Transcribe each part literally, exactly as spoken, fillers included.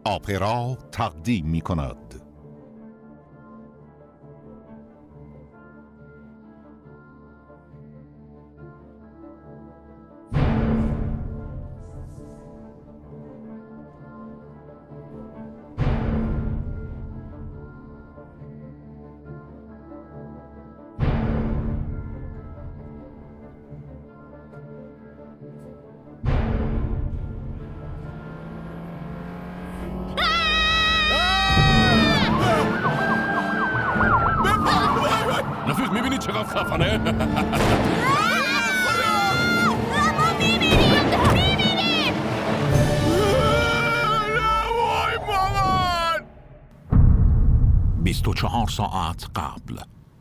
آپرا تقدیم می کند. رفیق میبینی چقدر خفنه؟ ما میبینیم میبینیم وای مامان. بیست و چهار ساعت قبل.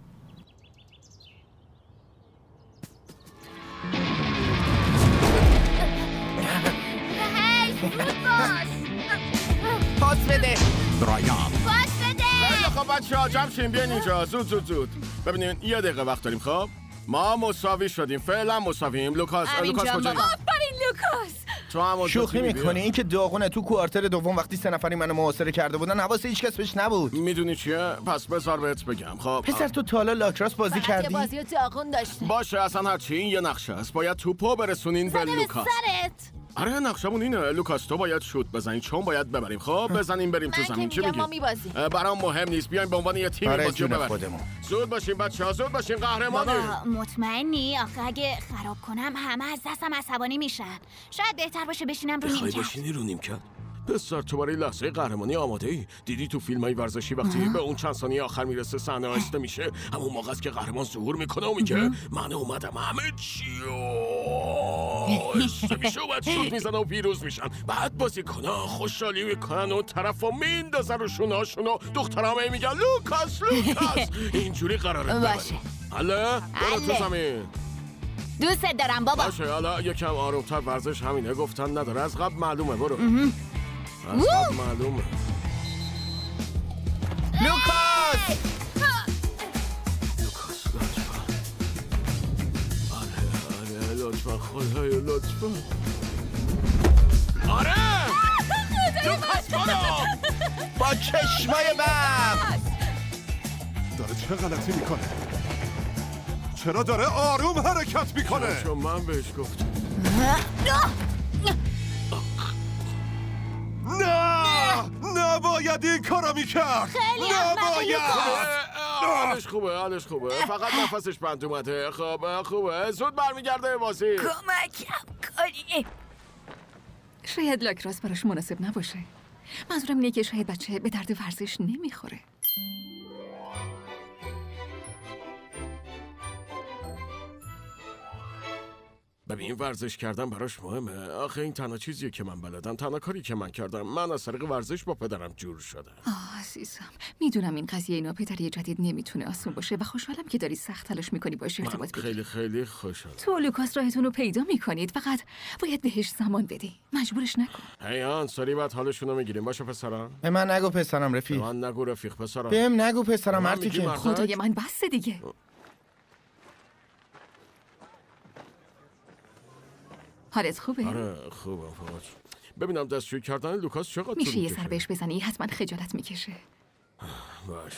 هی زود باش پاس بده. برایان پاس بده خیلی خب بچه ها جمع شیم بیاین اینجا زود زود زود. ببینین یه دقیقه وقت داریم. خب ما مساوی شدیم، فعلا مساویم. لوکاس لوکاس کجایی؟ آفرین لوکاس. تو هم شوخی میکنی؟ این که داغونه. تو کوارتر دوم وقتی سه نفری منو محاصره کرده بودن حواس هیچ کس بهش نبود. میدونی چیه؟ پس بذار بهت بگم. خب پسر تو تا حالا لاکراس بازی کردی؟ بازی داغون داشته. باشه اصلا هرچی این یه نقشه است. باید توپو برسونین به زده به لوکاس. سرت. آره نقشمون اینه. لوکاس تو باید شوت بزنی چون باید ببریم. خب بزنیم بریم تو زمین. چی میگی؟ ما میبازیم. برام مهم نیست. بیایم به عنوان یه تیم آره بازی جون ببریم. خودمون. زود باشین بچه‌ها، زود باشین قهرمانی. بابا مطمئنی؟ آخه اگه خراب کنم همه از دستم عصبانی میشن. شاید بهتر باشه بشینم رو نیمکت. بشینی رو نیمکت؟ پسر تو برای لحظه قهرمانی آماده ای؟ دیدی تو فیلمای ورزشی وقتی به اون چند ثانیه آخر میرسه صحنه آهسته میشه، همون موقع است که قهرمان ظهور میکنه و میگه من اومدم همه چی آهسته میشه و بعد شوت میزنه و پیروز میشن. بعد بازیکن‌ها خوشحالی میکنن و طرفو میندازن رو شونه‌هاشون و دخترام هی میگن لوکاس لوکاس. اینجوری قراره باشه. حالا برو تو زمین. دوست دارم بابا. باشه حالا یکم آرومتر. ورزش همینه، گفتن نداره. از قبل معلومه. برو از قبل معلومه. لوکاس! لوکاس لطفا. آره آره لطفا خدای لطفا. آره لوکاس برو با چشمای برق. داره چه غلطی میکنه؟ چرا داره آروم حرکت میکنه؟ چون من بهش گفتم. نه نباید این کارو میکرد. خیلی احمقی نباید. حالش خوبه حالش خوبه فقط نفسش بند اومده. خب خوبه زود برمیگرده به بازی. کمکم کنی. شاید لاکراس براش مناسب نباشه. منظورم اینه که شاید بچه به درد ورزش نمیخوره. ببین ورزش کردن براش مهمه. آخه این تنها چیزیه که من بلدم، تنها کاری که من کردم. من از طریق ورزش با پدرم جور شدم. آه عزیزم، میدونم این قضیه اینا پدری جدید نمیتونه آسون باشه و خوشحالم که داری سخت تلاش میکنی باش ارتباط من بگیری. خیلی خیلی خوشحالم. تو و لوکاس راهتون رو پیدا میکنید، فقط باید بهش زمان بدی. مجبورش نکن. هی آنساری بعد حالشون رو میگیریم. باشه پسرم؟ به من نگو پسرم رفیق. من نگو رفیق پسرم. بهم نگو پسرم من مرتی میگی که مرد. خدای من بس دیگه. حالت خوبه؟ آره خوبم. فقط ببینم دستشویی کردن لوکاس چقدر طول میشه یه می‌کشه؟ سر بهش بزنی؟ حتما خجالت میکشه. باش.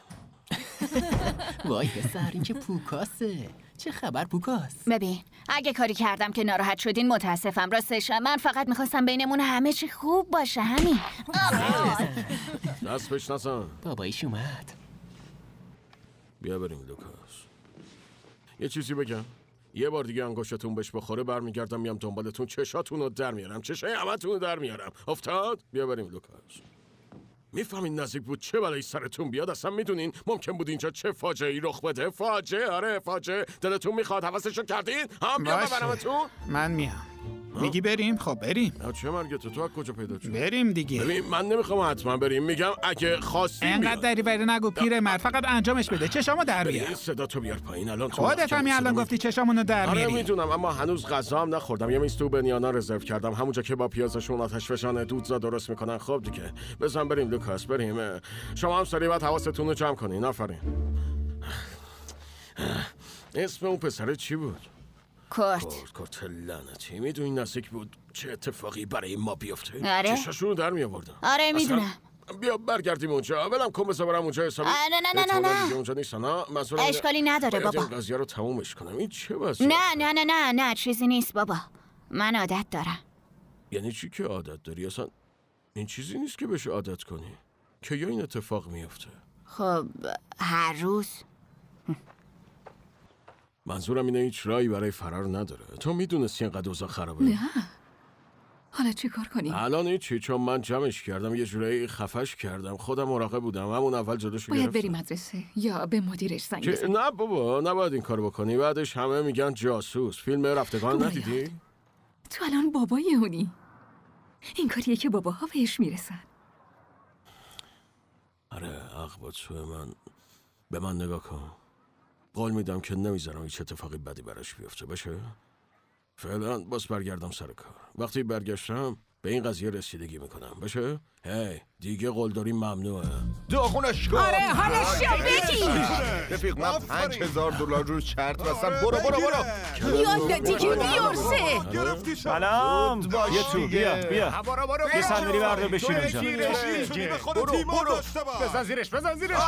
وای پسر این که پوکاسه. چه خبر پوکاس؟ ببین اگه کاری کردم که ناراحت شدین متاسفم. راستش من فقط میخواستم بینمون همه چی خوب باشه همین. دست بهش نزن. بابایش اومد. بیا بریم لوکاس. یه چیزی بگم. یه بار دیگه انگشتتون بهش بخوره برمیگردم میام دنبالتون، چشاتون رو در میارم، چشای همتون رو در میارم. افتاد؟ بیا بریم لوکاس. میفهمین نزدیک بود چه بلایی سرتون بیاد؟ اصلا میدونین ممکن بود اینجا چه فاجعه‌ای رخ بده؟ فاجعه. آره فاجعه. دلتون میخواد حواسشو کردین؟ هم بیا ببرمتون. من میام. میگی بریم؟ خب بریم. چه مرگت تو از کجا پیدا شد؟ بریم دیگه. ببین من نمیخوام حتما بریم، میگم اگه خواستین انقدر دریوری نگو پیرمرد، فقط انجامش بده. چشامو در بیار. این صدا تو بیار پایین الان. تو خودت همین الان گفتی چشامونو در آره میاری. میدونم اما هنوز غذا هم نخوردم. یه میز تو بنیانا رزرو کردم همونجا که با پیازشون آتش فشان دودزا درست میکنن. خب دیگه بزن بریم لوکاس بریم. شما هم سریع بعد حواستون رو جمع کنین. آفرین. اسم اون پسره چی بود؟ کورت کورت کورت لعنتی. میدونی نزدیک بود چه اتفاقی برای ما بیفته؟ آره. چشاشونو در می آوردن. آره میدونم. بیا برگردیم اونجا. ولم کن بذار برم اونجا حسابی. نه نه نه نه نه اونجا نیستن ها. منظورم اشکالی نداره بابا. این قضیه رو تمومش کنم. این چه وضعیه؟ نه نه نه نه نه چیزی نیست بابا. من عادت دارم. یعنی چی که عادت داری؟ اصلا این چیزی نیست که بشه عادت کنی. که یا این اتفاق میفته. خب هر روز. منظورم اینه هیچ راهی برای فرار نداره. تو میدونستی اینقدر اوضاع خرابه؟ نه. حالا چی کار کنیم؟ الان هیچی، چون من جمعش کردم، یه جورایی خفش کردم. خودم مراقب بودم. همون اول جلوشو باید گرفتم. بری مدرسه یا به مدیرش زنگ که بزنی. نه بابا، نباید این کارو بکنی. بعدش همه میگن جاسوس. فیلم رفتگان باید. ندیدی؟ تو الان بابای اونی. این کاریه که باباها بهش میرسن. آره، حق با تو. من به من نگاه کن. قول میدم که نمیذارم هیچ اتفاقی بدی براش بیفته. باشه؟ فعلا باز برگردم سر کار. وقتی برگشتم به این قضیه رسیدگی میکنم. باشه؟ هی دیگه قلدری ممنوعه. داغونش کن. آره حالش شد بگی. رفیق من پنج هزار دلار رو شرط بستم. برو برو برو. یاد دادی که بیورسه. گرفتی سلام. بیا تو بیا بیا. برو برو. یه صندلی بردار بشین اونجا. برو برو. بزن زیرش بزن زیرش.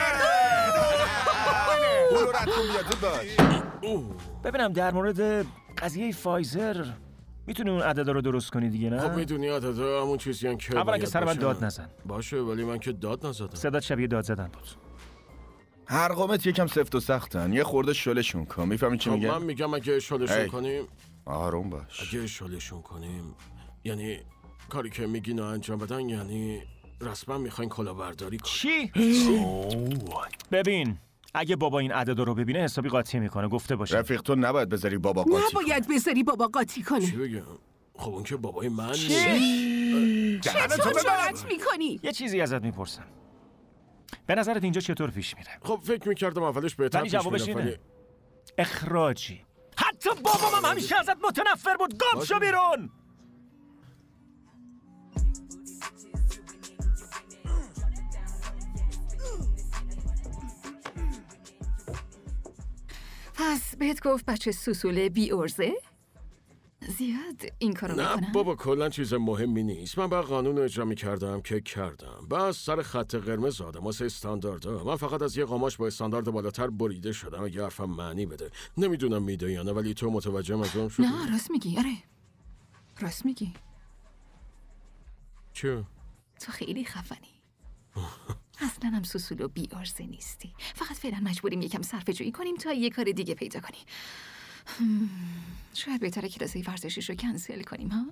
برو رد کن بیا تو داشت. ببینم در مورد قضیه فایزر میتونی اون عددا رو درست کنی دیگه نه؟ خب میدونی عددا همون چیزی ان که اولا که باید سر من باشه. داد نزن. باشه ولی من که داد نزدم. صدات شبیه داد زدن بود. هر قامت یکم سفت و سختن. یه خورده شلشون کن. میفهمی چی خب میگم؟ من میگم اگه شلشون هی. کنیم آروم باش. اگه شلشون کنیم یعنی کاری که میگین رو انجام بدن، یعنی رسما میخواین کلاهبرداری کنیم. چی؟ ببین اگه بابا این عددا رو ببینه حسابی قاطی میکنه. گفته باشه. رفیق تو نباید بذاری بابا قاطی کنه. نباید بذاری بابا قاطی کنه. چی بگم؟ خب اون که بابای من نیست. چطور جرأت میکنی؟ یه چیزی ازت میپرسم. به نظرت اینجا چطور پیش میره؟ خب فکر میکردم اولش بهتر ولی پیش جوابش میرفت، اینه. ولی اخراجی. حتی بابام هم همیشه ازت متنفر بود. گم شو بیرون. پس بهت گفت بچه سوسوله بی ارزه؟ زیاد این کارو نه میکنن؟ بابا کلا چیز مهمی نیست. من با قانون رو اجرا میکردم که کردم. بس سر خط قرمز آدم واسه استانداردها. من فقط از یه قماش با استاندارد بالاتر بریده شدم. اگه حرفم معنی بده. نمیدونم میده یا نه، ولی تو متوجه مزاحم شدی؟ نه راست میگی. آره راست میگی. چه؟ تو خیلی خفنی. اصلا هم سوسول و بی ارزه نیستی. فقط فعلا مجبوریم یکم صرفه جویی کنیم تا یه کار دیگه پیدا کنی. هم، شاید بهتره کلاسه ورزشیش رو کنسل کنیم ها؟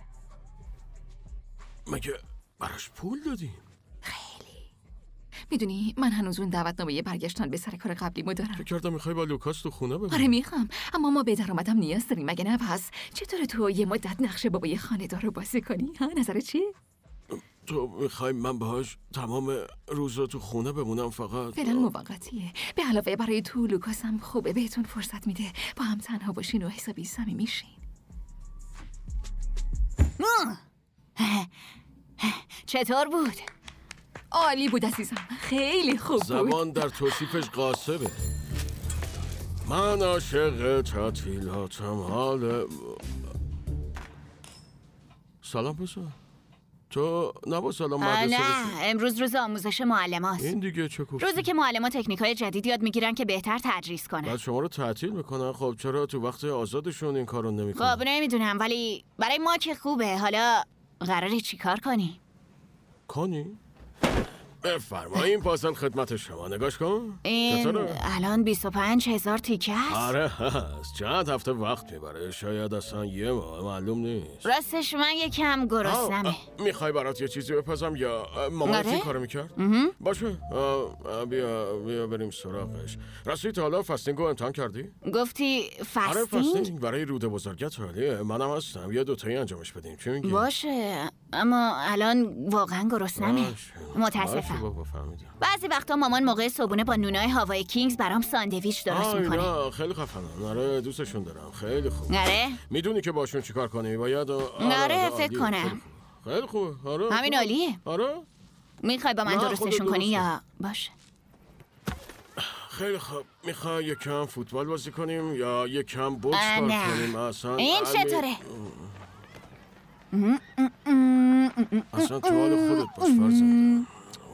مگه براش پول دادیم؟ خیلی. میدونی من هنوز اون دعوتنامه برگشتن به سر کار قبلیمو دارم. فکر کردم میخوای با لوکاس تو خونه ببینی. آره میخوام، اما ما به درآمدم نیاز داریم مگه نه؟ پس چطور تو یه مدت نقشه بابای خانه‌دار رو بازی کنی؟ ها نظرت چیه؟ تو میخوای من باهاش تمام روزا تو خونه بمونم فقط؟ فعلا موقتیه. به علاوه برای تو لوکاس هم خوبه، بهتون فرصت میده با هم تنها باشین و حسابی صمیمی میشین. چطور بود؟ عالی بود عزیزم، خیلی خوب بود. زبان در توصیفش قاسبه. من عاشق تعطیلاتم. حال سلام پسر. تو نبا سلام آه، مدرسه نه بشی. امروز روز آموزش معلماست. این دیگه چه کوفتی؟ روزی که معلمان تکنیکای جدید یاد میگیرن که بهتر تدریس کنن. بعد شما رو تعطیل میکنن. خب چرا تو وقت آزادشون این کارو نمیکنن؟ خب نمیدونم ولی برای ما که خوبه. حالا قراره چیکار کنی؟ کنی؟ بفرما این پازل خدمت شما. نگاش کن. این چطوره؟ الان بیست و پنج هزار تیکه است. آره هست. چند هفته وقت میبره. شاید اصلا یه ماه. معلوم نیست. راستش من یکم گرسنمه. میخوای برات یه چیزی بپزم یا مامانت این آره؟ کارو میکرد؟ باشه. آه، آه، بیا بیا بریم سراغش. راستی تا حالا فستینگ رو امتحان کردی؟ گفتی آره فستینگ؟ فستینگ برای روده بزرگت عالیه. منم هستم. یه دوتایی انجامش بدیم. چی میگی؟ باشه اما الان واقعا گرسنمه. باشه. باشه متاسفم. بابا فهمیدم. بعضی وقتا مامان موقع صبحونه با نونای هاوای کینگز برام ساندویچ درست آه میکنه. اینا خیلی خفنن. آره دوستشون دارم. خیلی خوب. آره میدونی که باشون چیکار کنی؟ باید آره، فکر کنم. خیلی خوبه. آره همین خوبه. عالیه. آره میخوای با من نه، درستشون خودت کنی درست یا باشه؟ خیلی خوب، میخوای یکم فوتبال بازی کنیم یا یکم بوکس کار کنیم؟ اصلا این چطوره؟ اصلا تو حال خودت باش فرزنده. اونم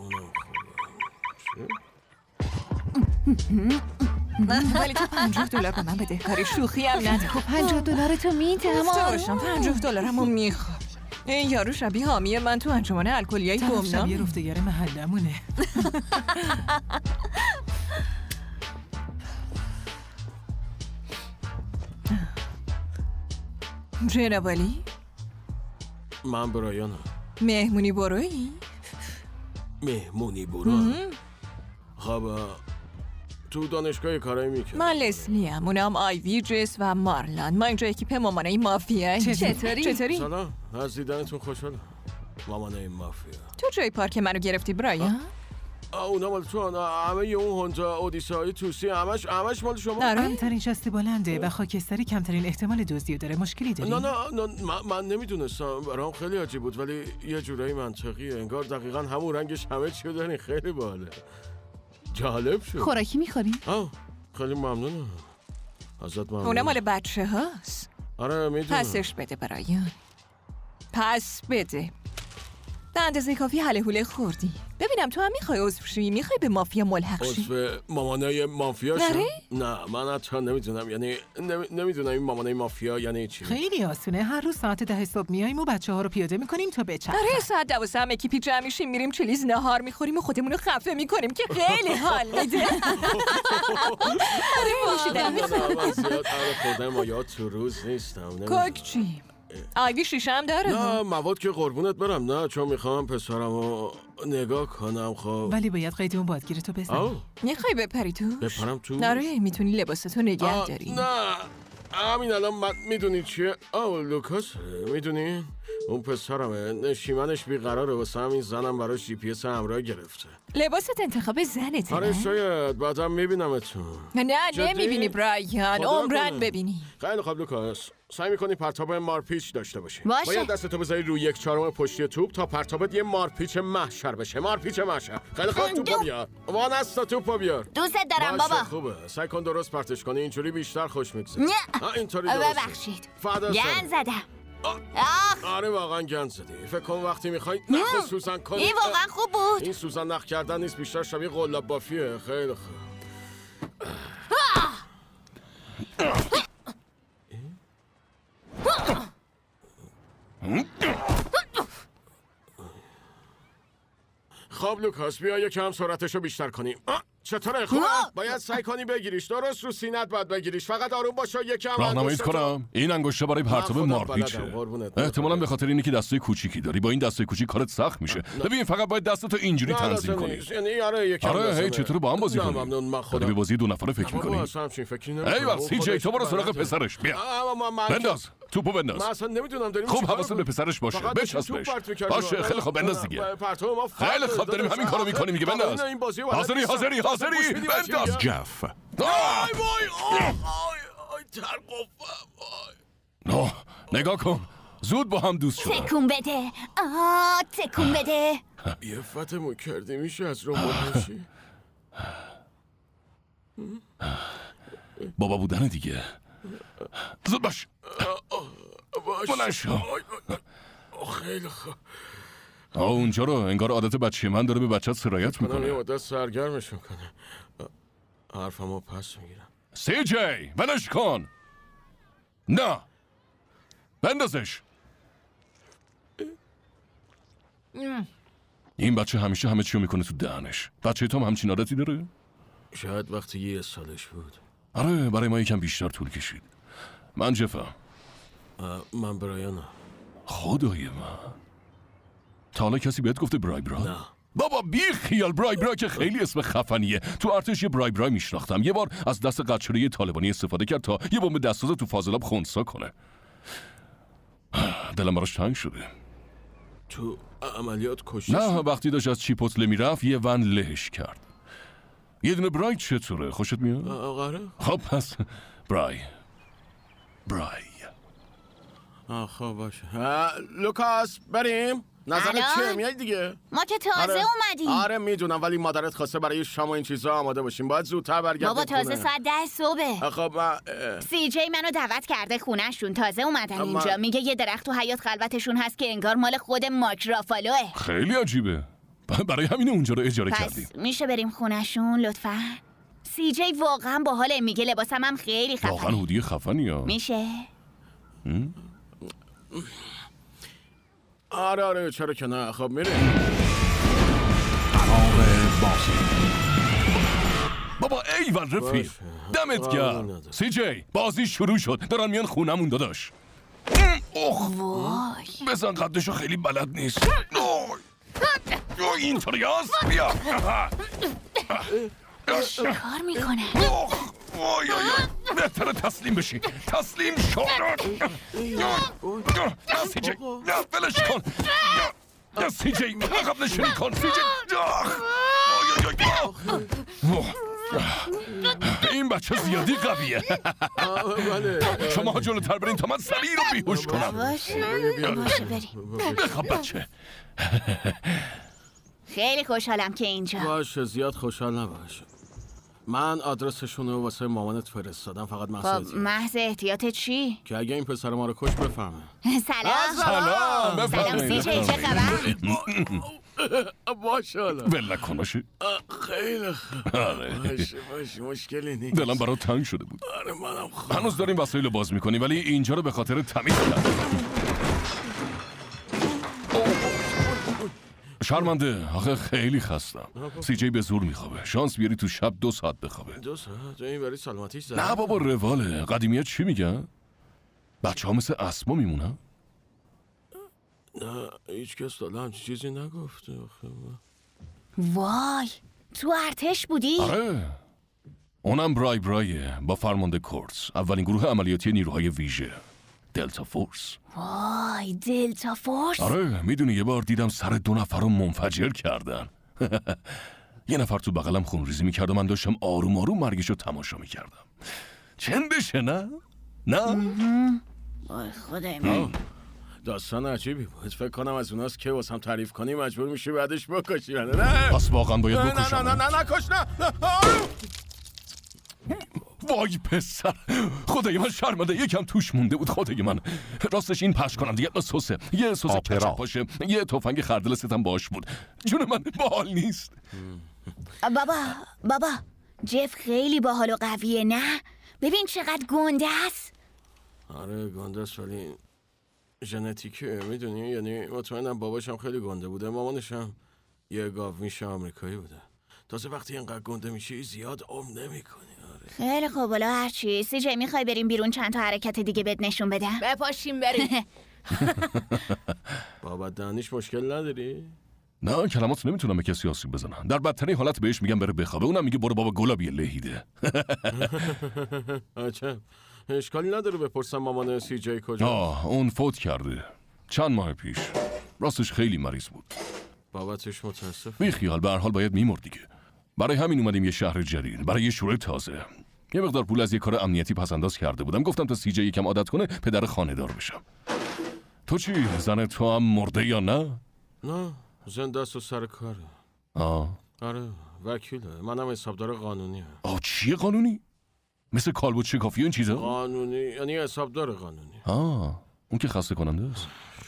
خوبه. ولی تو پنجاه دلار به من بده، کاری شوخی هم نداره. خب پنجاه دلار تو میدم. گفته باشم پنجاه دلارمو میخوام. این یارو شبیه حامیه من تو انجمن الکلیای گمنام. شبیه رفتگر محلمونه. جنابالی؟ من برایانم. مهمونی بروی؟ مهمونی برو؟ خب تو دانشگاه کارایی میکنم. من لسلیم، اونم آیوی، جس و مارلان. ما اینجا اکیپ مامانای مافیا. چطوری؟ چطوری؟ سلام، از دیدنتون خوشحالم. مامانای مافیا. تو جای پارک منو گرفتی برایان؟ اونا مال تو، همه اون هوندا اودیسایی توسی همش همش مال شما. کمترین شاست بلنده و خاکستری کمترین احتمال دزدی داره. مشکلی داری؟ نه نه نه من, من نمیدونستم، برام خیلی عجیب بود ولی یه جورایی منطقیه. انگار دقیقاً همون رنگش همه چی دارین. خیلی باحاله. جالب شد. خوراکی میخوری؟ آه خیلی ممنونم ازت. ممنونم. اونم مال بچه هاست. آره میدونم. پسش بده برایان. پس بده. به اندازه کافی هله هوله خوردی. ببینم تو هم میخوای عضو شی؟ میخوای به مافیا ملحق شی؟ عضو مامانای مافیا شی؟ نره؟ نه من حتی نمیدونم، یعنی نمی... نمیدونم این مامانای مافیا یعنی چی. خیلی آسونه. هر روز ساعت ده صبح میایم و بچه ها رو پیاده میکنیم تا بچرخن. آره ساعت دوازده هم اکیپی جمع میشیم میریم چلیز نهار میخوریم و خودمون رو خفه میکنیم که خیلی حال میده. آره نوشیدنی میخوریم. من زیاد آره خوردن مایات تو روز نیستم. کوک چی؟ آیوی شیشه هم داره؟ نه مواد که قربونت برم، نه چون میخوام پسرم رو نگاه کنم. خب ولی باید قید اون بادگیر تو بزنی. میخوای بپری توش؟ بپرم تو؟ ناره میتونی لباستو نگه داری. نه همین الان من میدونی چیه؟ آه لوکاس میدونی؟ اون پسرمه، نشیمنش بیقراره واسه همین زنم براش جی پی اس همراه گرفته. لباست انتخاب زنته؟ آره شاید بعدم میبینمتون. نه نمیبینی برایان، عمرن ببینی. خیلی خوب لوکاس، سعی میکنی پرتاب مارپیچ داشته باشی. باشه. باید دستتو بذاری روی یک چهارم پشتی توپ تا پرتابت یه مارپیچ محشر بشه. مارپیچ محشر. خیلی خوب توپو بیار. وان است توپو بیار. دوست دارم باشه بابا. خوبه. سعی کن درست پرتش کنی، اینجوری بیشتر خوش میگذره. نه. اینطوری درسته. ببخشید. فدا گند زدم. آخ. آره واقعا گند زدی. فکر کن وقتی میخوای نخ سوزن کنی. این واقعا خوب بود. این سوزن نخ کردن نیست، بیشتر شبیه قلاب بافیه. خیلی خوب. خب لوکاس بیا یکم سرعتشو بیشتر کنیم. چطوره خوبه؟ باید سعی کنی بگیریش، درست رو سینت باید بگیریش. فقط آروم باش و یکم راهنماییت کنم. این انگشته برای پرتاب مارپیچه. احتمالاً به خاطر اینه که دسته کوچیکی داری. با این دسته کوچیک کارت سخت میشه. ببین فقط باید دستتو اینجوری تنظیم کنی. یعنی آره یکم. آره هی چطور با هم بازی کنیم؟ ممنون من خودم. به بازی دو نفره فکر می‌کنی؟ ای وقت سی جی تو برو سراغ پسرش. بیا. بنداز. توپو بنداز. من اصلا نمیدونم داریم خوب حواست به پسرش باشه. بچسبش. باشه خیلی خوب بنداز دیگه. خیلی خوب داریم همین کارو می‌کنیم دیگه. بنداز. حاضری حاضری حاضری. بنداز. جف وای وای آی آی ترقفم. نه نگاه کن زود با هم دوست شدن. تکون بده. آه تکون بده. یه فتمون کردی میشه از رو باشی؟ بابا بودن دیگه. زود باش. بلند شو. خیلی خوب. آه اونجا رو انگار عادت بچه من داره به بچه‌ت سرایت میکنه. میکنه. یه مدت سرگرمش میکنه. حرفمو پس میگیرم. سی جی بلش کن. نه بندازش. این بچه همیشه همه چیو میکنه تو دهنش. بچه تو هم همچین عادتی داره؟ شاید وقتی یه سالش بود. آره برای ما یکم بیشتر طول کشید. من جفم. من برایانم. خدای من. تا حالا کسی بهت گفته برای برای؟ نه. بابا بی خیال. برای برای که خیلی اسم خفنیه. تو ارتش یه برای برای میشناختم. یه بار از دست قچره طالبانی استفاده کرد تا یه بمب دستساز تو فاضلاب خنثی کنه. دلم براش تنگ شده. تو عملیات کشته؟ نه وقتی داشت از چیپوتله میرفت یه ون لهش کرد. یه دونه برای چطوره؟ خوشت میاد؟ آره. خب پس برای برای آه خب باشه. لوکاس بریم. نظرت الان؟ چیه؟ میای دیگه؟ ما که تازه آره. اومدیم. آره میدونم، ولی مادرت خواسته برای شام و این چیزا آماده باشیم. باید زودتر برگردیم. بابا تازه ساعت ده صبحه. خب من اه. سی جی منو دعوت کرده خونه‌شون، تازه اومدن اما- اینجا. میگه یه درخت تو حیاط خلوتشون هست که انگار مال خود مارک رافالوه. خیلی عجیبه. برای همین اونجا رو اجاره کردیم. پس میشه بریم خونه‌شون لطفاً؟ سی جی واقعا باحاله، میگه لباسم هم خیلی واقعا خفنه. هودی خفنی ها. میشه؟ آره آره چرا که نه. خب میریم. قرار بازی. بابا ایول رفیق، باشه. دمت قبول گرم. ندارم. سی جی بازی شروع شد، دارن میان خونمون داداش. اوه وای بزن قدشو خیلی بلد نیست. اوه. اوه، اینطوری هست بیا. کار میکنه. اوه. وای وای وای. بهتره تسلیم بشی. تسلیم شو. سی جی نه ولش کن. نه سی جی عقب نشینی کن. سی جی آخ. وای وای وای. اوه. این بچه زیادی قویه. بله. شما جلوتر برین تا من سریع رو بیهوش کنم. باشه باشه بریم. بخواب بچه. خیلی خوشحالم که اینجا. باشه زیاد خوشحال نباش. من آدرسشون رو واسه مامانت فرستادم، فقط خب محض محض احتیاط چی؟ که اگه این پسر ما رو کش بفهمه. سلام. سلام سلام سی جی، چه خبر؟ باشه حالا. ول نکناشی. خیلی خوب. آره. باشه باشه مشکلی نیست. دلم برات تنگ شده بود. آره منم خوب. هنوز داریم وسایل رو باز میکنی ولی اینجا رو به خاطر تمیز کردم. شرمنده، آخه خیلی خستم. سی جی به زور میخوابه. شانس بیاری تو شب دو ساعت بخوابه. دو ساعت این برای سلامتیش زد. نه بابا رواله. قدیمیت چی میگن؟ بچه ها مثل اسما میمونن؟ نه هیچ کس داده همچی چیزی نگفته. وای تو ارتش بودی؟ آره. اونم برای برایه با فرمانده کورتس، اولین گروه عملیاتی نیروهای ویژه دلتا فورس. وای دلتا فورس؟ آره میدونی یه بار دیدم سر دو نفر رو منفجر کردن. یه نفر تو بغلم خونریزی میکرد و من داشتم آروم آروم مرگشو تماشا میکردم. چندشه نه؟ نه؟ وای خدای من. داستان عجیبی بود. فکر کنم از اوناست که واسم تعریف کنی مجبور میشی بعدش بکشی. نه پس واقعا باید نه بکشم. نه نه نه نکش نه. وای پسر، خدای من شرمنده، یکم توش مونده بود. خدای من راستش این پخش کنم دیگه سسه، یه سس آپرا. کچپ باشه، یه تفنگ خردل ستم باش بود. جون من باحال نیست. بابا بابا جف خیلی باحال و قویه نه؟ ببین چقدر گنده است. آره گنده است ولی ژنتیکه میدونی، یعنی مطمئنم باباشم خیلی گنده بوده، مامانشم یه گاو میشه آمریکایی بوده. تازه وقتی اینقدر گنده میشی زیاد عمر نمیکنی. آره. خیلی خوب بالا هرچی. سی جی میخوای بریم بیرون چند تا حرکت دیگه بهت نشون بدم؟ بپاشیم بریم. بابت دهنیش مشکل نداری؟ نه کلمات نمیتونم به کسی آسیب بزنم. در بدترین حالت بهش میگم بره بخوابه، اونم میگه برو بابا گلابی لهیده. عجب. اشکالی نداره بپرسم مامان سی جی کجا؟ آه اون فوت کرده چند ماه پیش. راستش خیلی مریض بود. بابتش متاسف. بی خیال، به هر حال باید میمرد دیگه. برای همین اومدیم یه شهر جدید، برای یه شروع تازه. یه مقدار پول از یه کار امنیتی پسنداز کرده بودم، گفتم تا سی جی یکم عادت کنه پدر خانه‌دار بشم. تو چی؟ زن تو هم مرده یا نه؟ نه زنده است و سر کاره. آه آره وکیله. منم حسابدار قانونی هم. آه چیه قانونی؟ مثل کالبد شکافی و این چیزا؟ قانونی یعنی حسابدار قانونی. آه اون که خسته کننده است.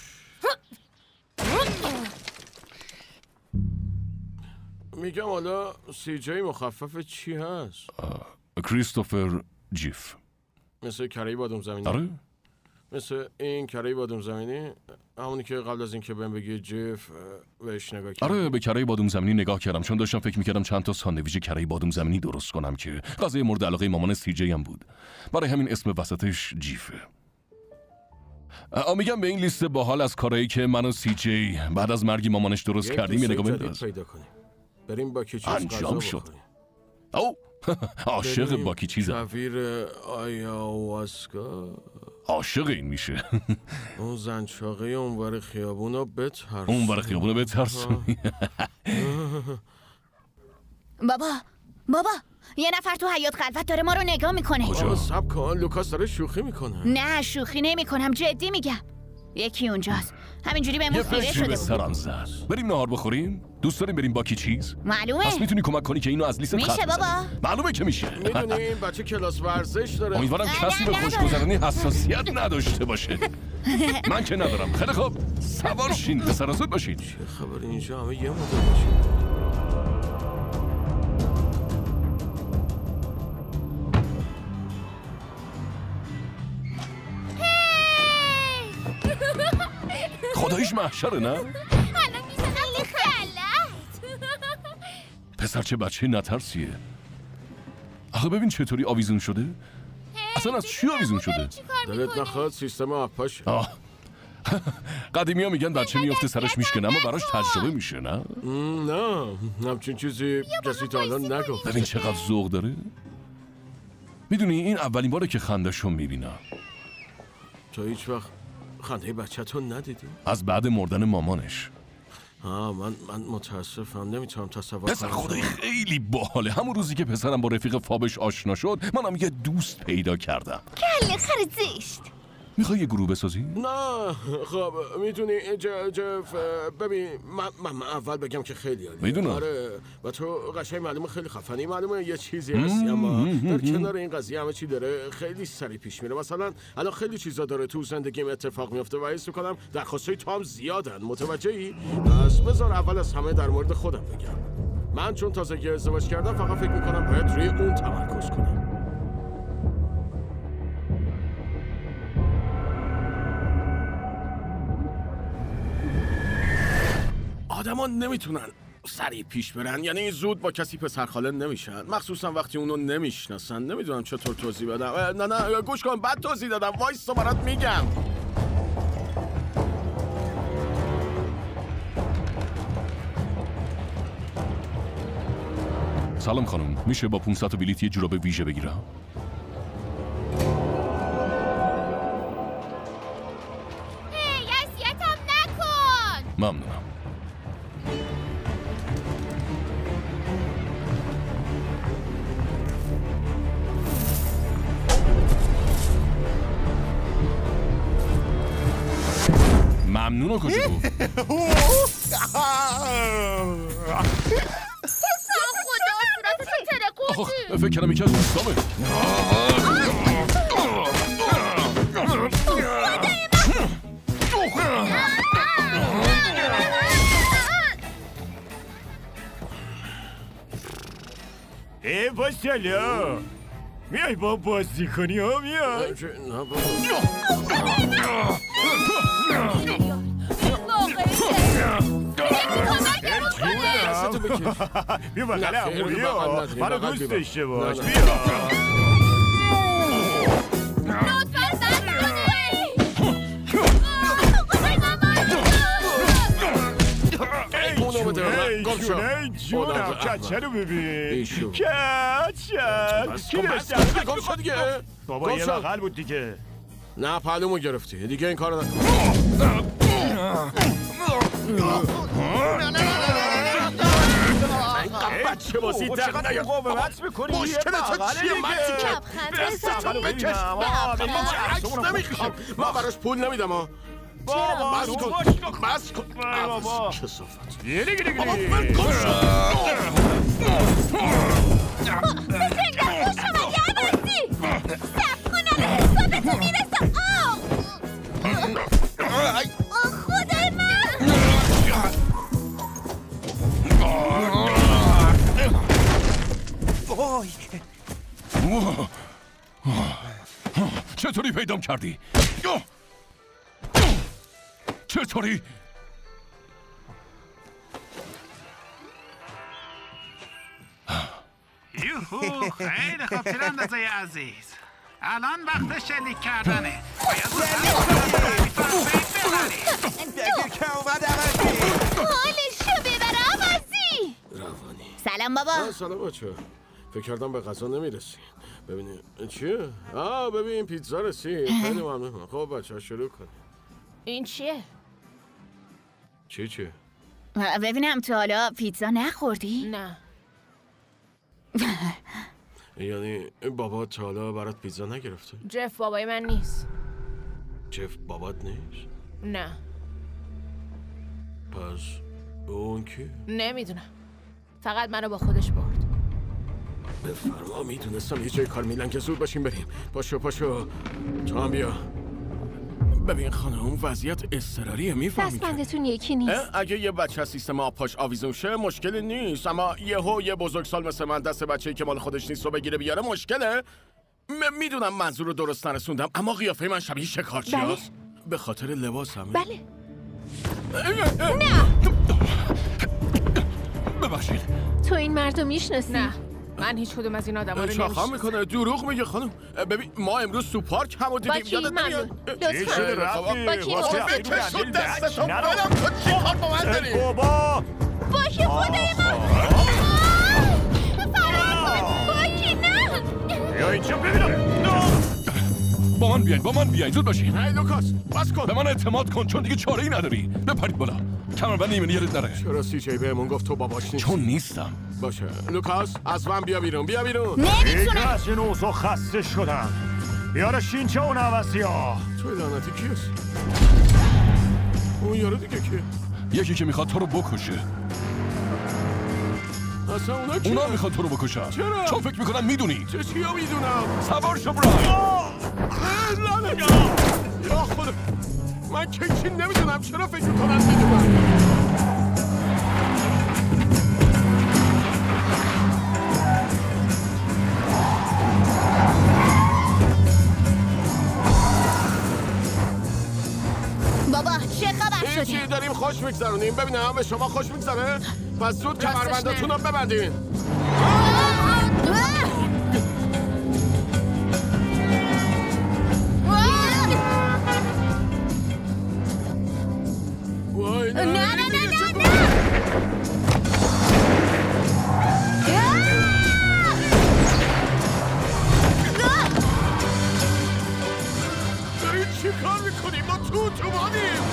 میگم حالا سی جی مخفف چی هست؟ کریستوفر جیف. مثل کره بادوم زمینی؟ آره؟ مثل این کره بادوم زمینی، همونی که قبل از اینکه بهم بگی جیف بهش نگاه کردم. آره به کره بادوم زمینی نگاه کردم چون داشتم فکر میکردم چند تا ساندویچ کره بادوم زمینی درست کنم که غذای مورد علاقه مامان سی جی هم بود. برای همین اسم وسطش جیفه. آ میگم به این لیست باحال از کارهایی که من و سی جی بعد از مرگ مامانش درست یک کردیم یه لیست نگاه جدید بنداز. پیدا کنیم. بریم با کی چیز انجام غذا شد. بخوریم. او عاشق بریم باکی چیزم. کویر آیاواسکا. عاشق این میشه. اون زنچاقه اونور خیابونو بترس. اونور خیابونو بترسونی. بابا بابا یه نفر تو حیاط خلوت داره ما رو نگاه میکنه. آقا سب کن، لوکاس داره شوخی میکنه. نه شوخی نمی کنم، جدی میگم. یکی اونجاست. همینجوری بهمون یه خیره فکری شده به بود. سرم زد. بریم نهار بخوریم؟ دوست داریم بریم با کی چیز؟ معلومه. پس میتونی کمک کنی که اینو از لیست میشه خط بابا. بزنی. معلومه که میشه. میدونی این بچه کلاس ورزش داره. امیدوارم نه، کسی نه، به نداره. خوشگذرانی حساسیت نداشته باشه. من که ندارم. خیلی خوب. سوار شین. پسر زود باشید. چه خبر اینجا همه یه مدل باشید. خداییش محشره نه؟ پسر چه بچه نترسیه. آخه ببین چطوری آویزون شده. اصلا از چی آویزون شده؟ دلت نخواد سیستم آبپاشه. آه قدیمی ها میگن بچه میفته سرش میشکنه اما براش تجربه میشه نه؟ نه همچین چیزی کسی تا الان نگفت. ببین چقدر ذوق داره. میدونی این اولین باره که خنده‌شو میبینم. تو هیچ وقت خنده بچه تو ندیدی؟ از بعد مردن مامانش. آه من من متاسفم نمیتونم تصور پسر خدایی خیلی باحاله. همون روزی که پسرم با رفیق فابش آشنا شد منم یه دوست پیدا کردم. کله خرزشت. میخوای یه گروه بسازی؟ نه خب میدونی جف ببین من, من, من اول بگم که خیلی عالیه. میدونم. آره و تو قشنگ معلومه خیلی خفنی، معلومه یه چیزی هستی اما در کنار این قضیه همه چی داره خیلی سریع پیش میره. مثلا الان خیلی چیزا داره تو زندگیم اتفاق میفته و حس میکنم درخواستای تو هم زیادن. متوجهی؟ پس بذار اول از همه در مورد خودم بگم. من چون تازگی ازدواج کردم فقط فکر میکنم باید روی اون تمرکز کنم. آدما نمیتونن سریع پیش برن، یعنی زود با کسی پسرخاله نمیشن، مخصوصا وقتی اونو نمیشناسن. نمیدونم چطور توضیح بدم. نه نه گوش کن، بعد توضیح دادم، وایسا برات میگم. سلام خانم، میشه با پانصد تا بلیط یه جوراب ویژه بگیرم؟ هی اذیتم نکن. ممنونم. ممنونم کجا بود؟ خدا صورتتو ترکوندی. فکر کردم یکی از دوستامه. ای باشالا میای با بازی کنی ها میای. نه بابا. بیا بغل عمویی ها، منو دوست داشته باش. بیا ای جونم کچه رو ببین. کچه کی نشد؟ گم شد دیگه. بابا یه بغل بود دیگه. نه پلومو گرفتی دیگه، این کارو نکن. بچه بازی در نیا. مقاومت میکنی مشکلت چیه؟ من دستتو بکش. عکس نمیخوام، من براش پول نمیدم ها. بابا بس کن بس کن بابا کسافت. گیری گیری گیری چطوری پیدام کردی؟ چطوری؟ یوهو خیلی خوب تیراندازه عزیز. الان وقت شلیک کردنه. حالشو ببر عوضی. روانی. سلام بابا. سلام بچه. فکر کردم به غذا نمیرسی. ببینیم چیه؟ آه ببین پیتزا رسید. خیلی ممنونم. خب بچه شروع کن. این چیه؟ چی چیه؟ ببینم تو حالا پیتزا نخوردی؟ نه. یعنی بابا تا حالا برات پیتزا نگرفته؟ جف بابای من نیست. جف بابات نیست؟ نه. پس اون کی؟ نمیدونم. فقط منو با خودش برد. بفرما، میدونستم یه جای کار میلن که زود باشیم بریم. پاشو پاشو تو هم بیا. ببین خانم، وضعیت اضطراریه، میفهمی که دستبندتون یکی نیست. اگه یه بچه از سیستم آب پاش آویزون شه مشکلی نیست، اما یهو یه بزرگسال مثل من دست بچه‌ای که مال خودش نیست رو بگیره بیاره مشکله. م- میدونم منظور رو درست نرسوندم، اما قیافه من شبیه شکارچی بله. هست. به خاطر لباسم. بله. نه. ببخشید. تو این مردو میشناسی؟ نه. من هیچ کدوم از این آدما رو چاخا نمیشناسم. میکنه، دروغ میگه خانم. ببین ما امروز تو پارک همو دیدیم. با کی؟ یادت نمیاد؟ لطفاً. با کی؟ بکشون دستتو برم، تو چی کار با من داری؟ بابا با کی خدای من؟ فرار با کی؟ نه. یا اینجا ببینم. با من بیاین، با من بیاین، زود باشین. هی لوکاس، بس کن. به من اعتماد کن چون دیگه چاره‌ای نداری. بپرید بالا. کمربند ایمنی یادت نره. چرا سی جی بهمون گفت تو باباش نیست؟ چون نیستم. باشه لوکاس، از من بیا بیرون، بیا بیرون. دیگه از این اوضاع خسته شدم. یارو شینچه اون عوضی ها. توی لعنتی کیست؟ اون یارو دیگه کیه؟ یکی که میخواد تو رو بکشه. اصلا اونا کیه؟ اونا میخواد تو رو بکشن. چرا؟ چون فکر میکنن میدونی. چه چیا میدونم؟ سوار شو برای. لعنت یا خدا، من که چی نمیدونم، چرا فکر میکنم میدونم؟ بابا چه خبر شده؟ چی داریم خوش میگذرونیم؟ ببینم به شما خوش میگذره؟ پس زود کمربنداتون رو ببندین. وای نه نه نه نه نه دارید چی کار میکنیم؟ ما تو تو مانیم.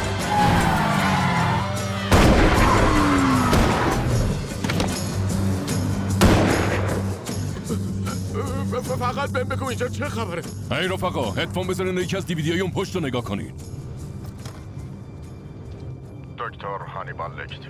فقط بهم بگو اینجا چه خبره؟ ای رفقا، هدفون بزنین یکی از دیویدیای اون پشت رو نگاه کنین. دکتر هانیبال لکتر.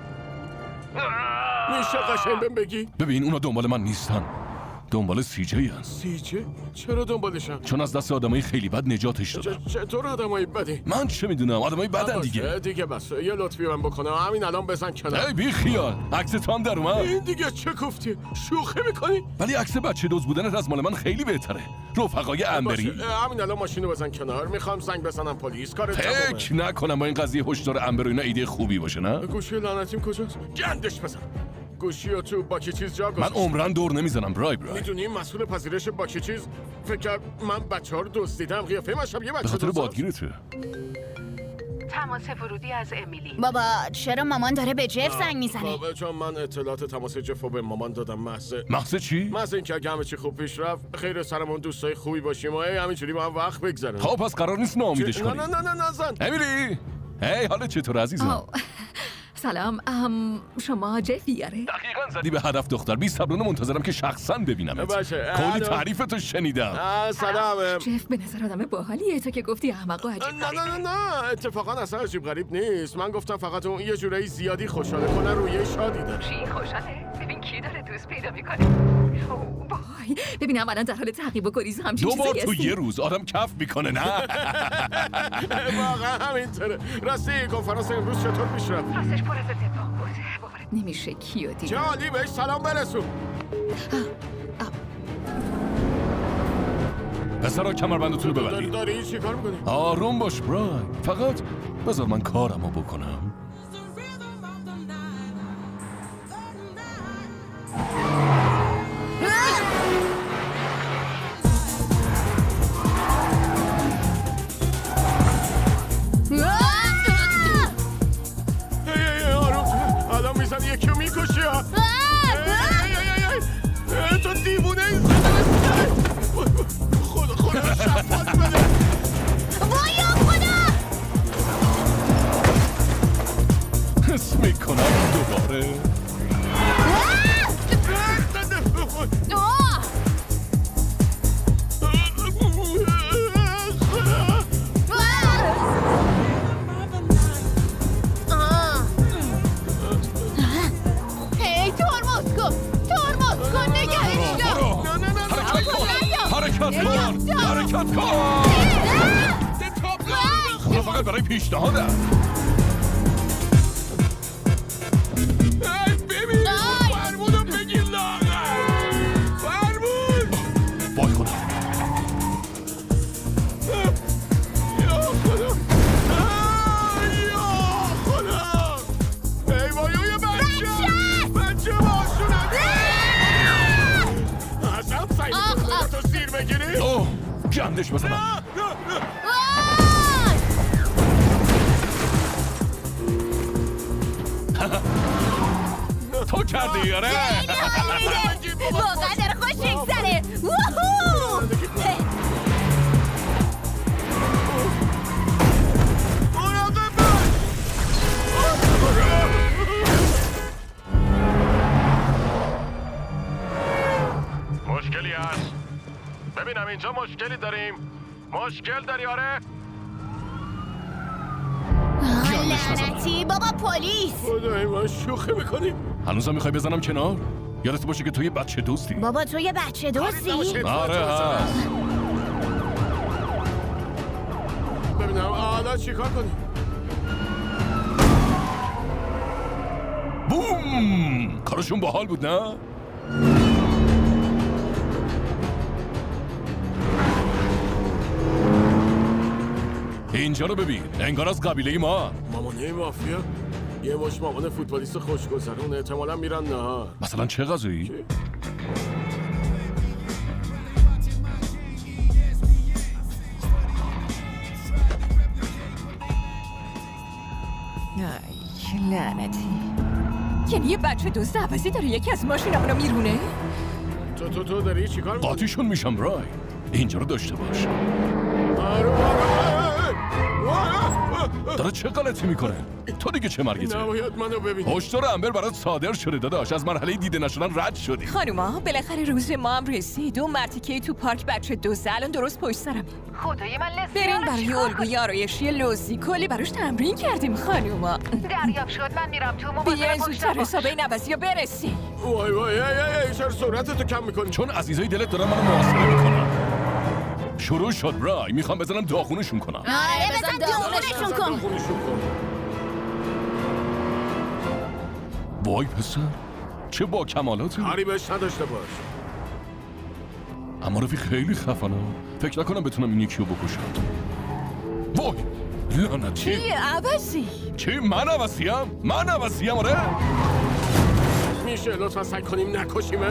میشه قشنگ بهم بگی؟ ببین اونا دنبال من نیستن، دنبال سی جی هن. سی جی؟ چرا دنبالشن؟ چون از دست آدمای خیلی بد نجاتش دادم. چطور آدمای بدی؟ من چه میدونم، آدمای بدن دیگه. دیگه بس یه لطفی من بکنه، همین الان بزن کنار. ای بی خیال، عکس تو هم در اومد. این دیگه چه گفتی؟ شوخی میکنی؟ ولی عکس بچه دوز بودنت از مال من خیلی بهتره. رفقای انبری. همین الان ماشینو بزن کنار، میخوام زنگ بزنم پلیس. کار فکر نکنم با این قضیه هشدار انبر اینا ایده خوبی باشه، نه؟ گوشی لعنتیم کجاست؟ گندش بزن. گوشی رو تو باکی چیز جا گذاشت. من عمرن دور نمیزنم برای برای. میدونی مسئول پذیرش باکی چیز فکر من بچه‌ها رو دزدیدم. قیافه من شبیه بچه به خاطر بادگیرته. تماس ورودی از امیلی. بابا چرا مامان داره به جف زنگ میزنه؟ بابا چون من اطلاعات تماس جف رو به مامان دادم. محض محض چی؟ محض اینکه اگه همه چی خوب پیش رفت خیر سرمون دوستای خوبی باشیم و همینجوری با هم وقت بگذرونیم. خب پس قرار نیست ناامیدش کنیم. نه نه نه نه نزن. امیلی هی حالت چطور عزیزم؟ سلام، ام شما جفی آره؟ دقیقاً زدی به هدف دختر. بی صبرانه منتظرم که شخصاً ببینمت. باشه. کلی تعریفتو شنیدم. سلام. جف به نظر آدم باحالیه، تو که گفتی احمق و عجیب نه نه نه نه اتفاقا اصلا عجیب غریب نیست. من گفتم فقط اون یه جورایی زیادی خوشحاله کنه روی شادی داره. چی خوشحاله؟ ببین کی داره دوست پیدا میکنه. اوه وای، ببینم الان در حال تعقیب و گریز همچین دو چیزایی بار تو هستی؟ یه روز آدم کف میکنه، نه؟ واقعا همینطوره. راستی کنفرانس امروز چطور پیش رفت؟ راستش پر از اتفاق بود. نمیشه کیو دیدم. جالی بهش سلام برسون. پسرا کمربندتون رو داری ببندید. داری چی کار میکنی؟ آروم باش برای. فقط بذار من کارمو بکنم. الان میزن یکی رو میکشی ها. تو دیوونه این خدا خدا شفاعت بده. وای خدا. حرکت کن حرکت کن اونا فقط برای پیشنهاده ببین فرمونو بگیر لاغر فرمون وای خدا یا خدا یا خدا ای وای یه بچه بچه باشونم حسن سعی میکنه تو سیر بگیری اوه گندش بزنم تو کردی آره واقعا داره خوش میگذره مشکلی هست ببینم اینجا مشکلی داریم مشکل داری آره لعنتی بابا پلیس خدای من شوخی میکنی هنوزم میخوای بزنم کنار یادت باشه که تو یه بچه دوستی بابا تو یه بچه دوستی آره هست ببینم حالا چیکار کنی بوم کارشون باحال بود نه اینجا رو ببین انگار از قبیله ما مامانه مافیا یه مش مامان فوتبالیست خوشگذرون احتمالاً میرن نهار مثلا چه غذایی؟ ای لعنتی یعنی یه بچه دوست عوضی داره یکی از ماشینمونو میرونه؟ تو تو تو داری چی کار میکنی؟ قاطیشون میشم برای اینجا رو داشته باش داره چه غلطی میکنه؟ تو دیگه چه مرگیته؟ نباید منو ببینی هشدار امبر برات صادر شده داداش از مرحله دیده نشدن رد شدی خانوما بالاخره روز ما هم رسید اون مرتی که تو پارک بچه دوسته الان درست پشت سرمه خدای من لسیارش بریم برای الگوی آرایشی لوزی کلی براش تمرین کردیم خانوما دریاب شد من میرم تو مواظب بیاین پشت زودتر باش. حسابه این عوضی رو برسیم وای وای ای ای ای چرا سرعتتو کم میکنی؟ چون عزیزای دلت دارن منو محاصره میکنن شروع شد برای میخوام بزنم داغونشون کنم آره بزن داغونشون کن داغونشون کن وای پسر چه با کمالاتی کاری بهش نداشته باش اما رفیق خیلی خفنه فکر نکنم بتونم این یکی رو بکشم وای لعنتی چی عوضی؟ چی من عوضیم؟ من عوضیم آره؟ میشه لطفا سعی کنیم نکشیمش؟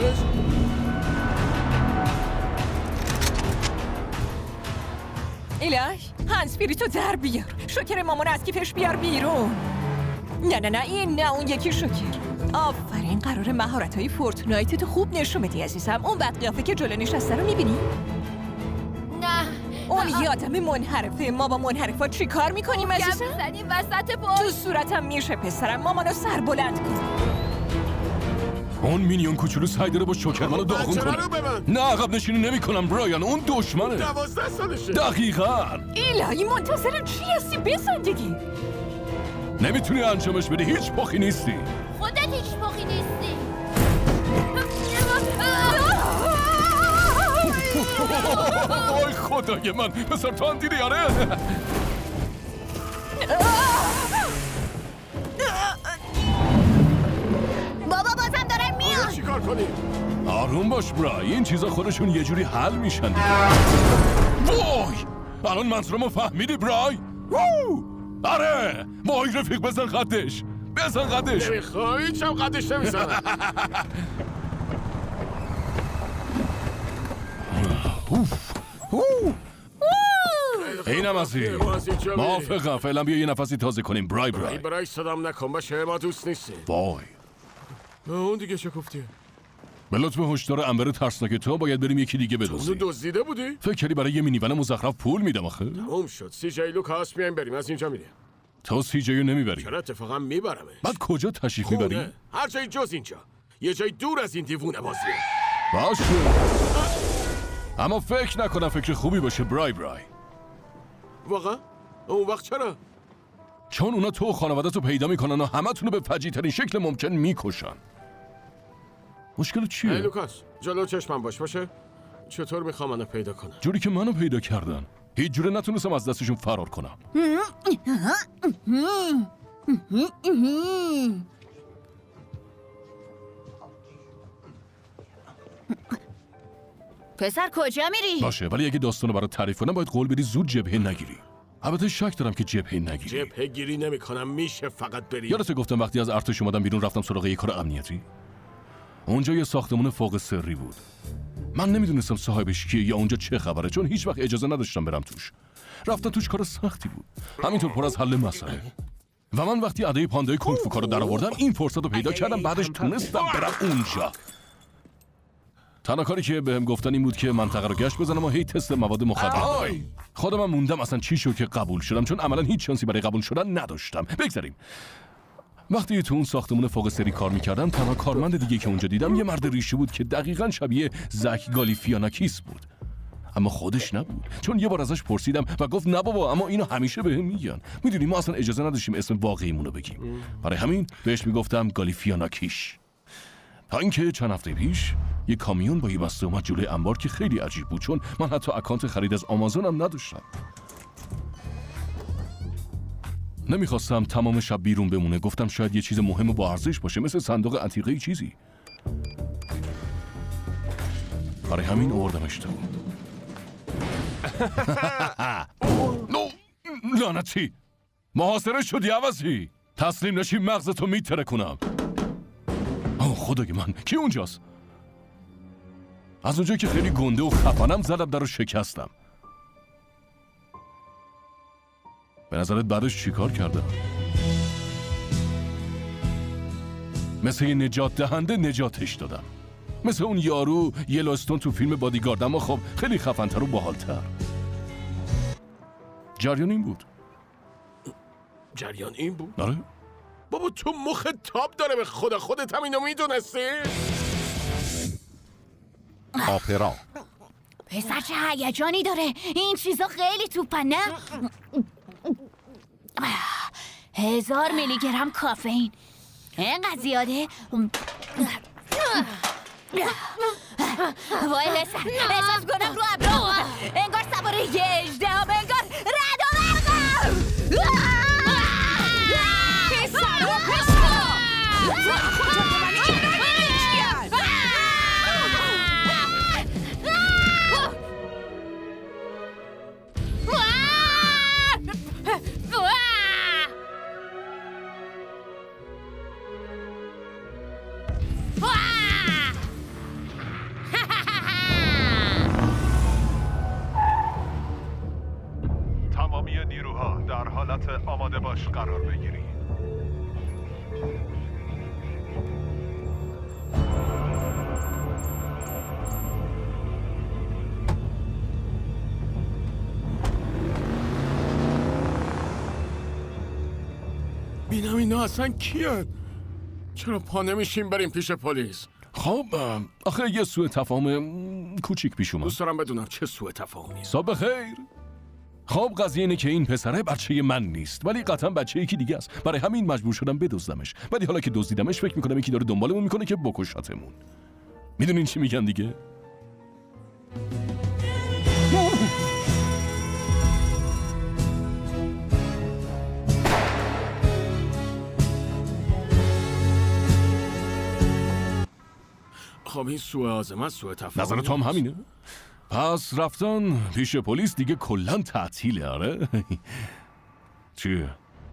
الهی هنسپیری تو در بیار شکر مامان از کیفش بیار بیرون نه نه نه این نه اون یکی شکر آفرین قرار مهارت‌های فورتنایت تو خوب نشون بدی عزیزم اون بد قیافه که جلو نشسته رو میبینی؟ نه اون یه آدم منحرفه ما با منحرفا چی کار میکنیم عزیزم؟ بزنیم وسط پشت تو صورتم میشه پسرم مامانو سر بلند کن اون مینیون کوچولو سعی داره با شوکر منو داغون بچه کنه رو ببند. نه عقب نشینی نمی کنم برایان اون دشمنه دوازده سالشه دقیقاً الهی منتظر چی هستی بزن دیگه نمیتونی انجامش بدی هیچ پخی نیستی خودت هیچ پخی نیستی وای خدای من پسر تو هم دیدی آره بابا بازم دارن میان چی کار کنیم؟ آروم باش برای این چیزا خودشون یه جوری حل میشن وای الان منظورمو فهمیدی برای وو آره وای رفیق بزن قدش بزن قدش نمیخوای چم قدش نمیزنم اینم از این موافقم فعلا بیا یه نفسی تازه کنیم برای برای برای صدام نکن باشه ما دوست نیستیم وای اون دیگه چه گفتی؟ به لطف هشدار انبر ترسناک تو باید بریم یکی دیگه اونو بدوزیم دزدیده بودی؟ فکر کردی برای یه مینیون مزخرف پول میدم آخه تموم شد سی جی لوکاس میایم بریم از اینجا میریم تو سی جیو نمیبری چرا اتفاقا میبرمش بعد کجا تشریف میبری خونه هر جای جز اینجا یه جای دور از این دیوونه بازیه باشه اما فکر نکنم فکر خوبی باشه برای برای واقعا اون وقت چرا چون اونا تو و خانواده‌تو پیدا میکنن و همتونو به فجیع ترین شکل ممکن میکشن مشکل ای چیه لوکاس جلو چشمم باش باشه چطور میخوام منو پیدا کنم؟ جوری که منو پیدا کردن. هیچ جوره نتونستم از دستشون فرار کنم. پسر کجا میری؟ باشه، ولی اگه داستانو برات تعریف کنم باید قول بدی زود جبهه نگیری. البته شک دارم که جبهه نگیری. جبهه گیری نمی کنم، میشه فقط بری. یادت گفتم وقتی از ارتش اومدم بیرون رفتم سراغ یه کار امنیتی؟ اونجا یه ساختمون فوق سری بود. من نمیدونستم صاحبش کیه یا اونجا چه خبره، چون هیچ وقت اجازه نداشتم برم توش. رفتم توش کار سختی بود، همینطور پر از حل مسئله. و من وقتی ادای پاندای کونگ فو کارو درآوردم این فرصت رو پیدا کردم، بعدش تونستم برم اونجا. تنها کاری که بهم گفتن این بود که منطقه رو گشت بزنم و هی تست مواد مخدر. خودم هم موندم اصلا چی شد که قبول شدم، چون عملا هیچ شانسی برای قبول شدن نداشتم. بگذاریم. وقتی تو اون ساختمون فوق سری کار میکردم تنها کارمند دیگه که اونجا دیدم یه مرد ریشی بود که دقیقاً شبیه زک گالیفیاناکیس بود. اما خودش نبود، چون یه بار ازش پرسیدم و گفت نه بابا، اما اینو همیشه بهم میگن. میدونی ما اصلا اجازه نداشتیم اسم واقعیمون رو بگیم، برای همین بهش میگفتم گالیفیاناکیش. تا اینکه چند هفته پیش یه کامیون با یه بسته اومد جلوی انبار که خیلی عجیب بود، چون من حتی اکانت خرید از آمازونم نداشتم. نمیخواستم تمام شب بیرون بمونه، گفتم شاید یه چیز مهم و با ارزش باشه، مثل صندوق عتیقه چیزی. برای همین آوردمش تو. لعنتی، محاصره شدی عوضی. تسلیم نشی مغزتو میتره کنم. آه خدای من، کی اونجاست؟ از اونجایی که خیلی گنده و خفنم زدم در رو شکستم. به نظرت بعدش چی کار کردم؟ مثل یه نجات دهنده نجاتش دادم، مثل اون یارو یلوستون تو فیلم بادیگارد، اما خب خیلی خفن‌تر و باحال‌تر. جریان این بود. جریان این بود؟ آره. بابا تو مخ تاب داره به خدا، خودت هم اینو میدونستی؟ آپرا. پسر چه هیجانی داره، این چیزا خیلی توپن نه؟ هزار میلی گرم کافئین، اینقدر زیاده؟ وای لسر، احساس کنم رو ابرو انگار سوار یه اژدهام، انگار رد و برقم. پسر و پسر تمامی نیروها در حالت آماده باش قرار بگیرید. بینم اینا اصلا کیان؟ چرا پا نمیشیم بریم پیش پلیس؟ خب آخه یه سوء تفاهم کوچیک پیش اومد. دوست دارم بدونم چه سوء تفاهمی. صبح خیر. خب قضیه اینه که این پسره بچه من نیست، ولی قطعا بچه یکی دیگه است. برای همین مجبور شدم بدزدمش. ولی حالا که دزدیدمش فکر میکنم یکی داره دنبالمون میکنه که بکشتمون. میدونین چی میگن دیگه؟ خب این سوء عازمت سوء تفاهم. نظر تو هم همینه؟ پس رفتن پیش پلیس دیگه کلن تعطیله. آره چیه؟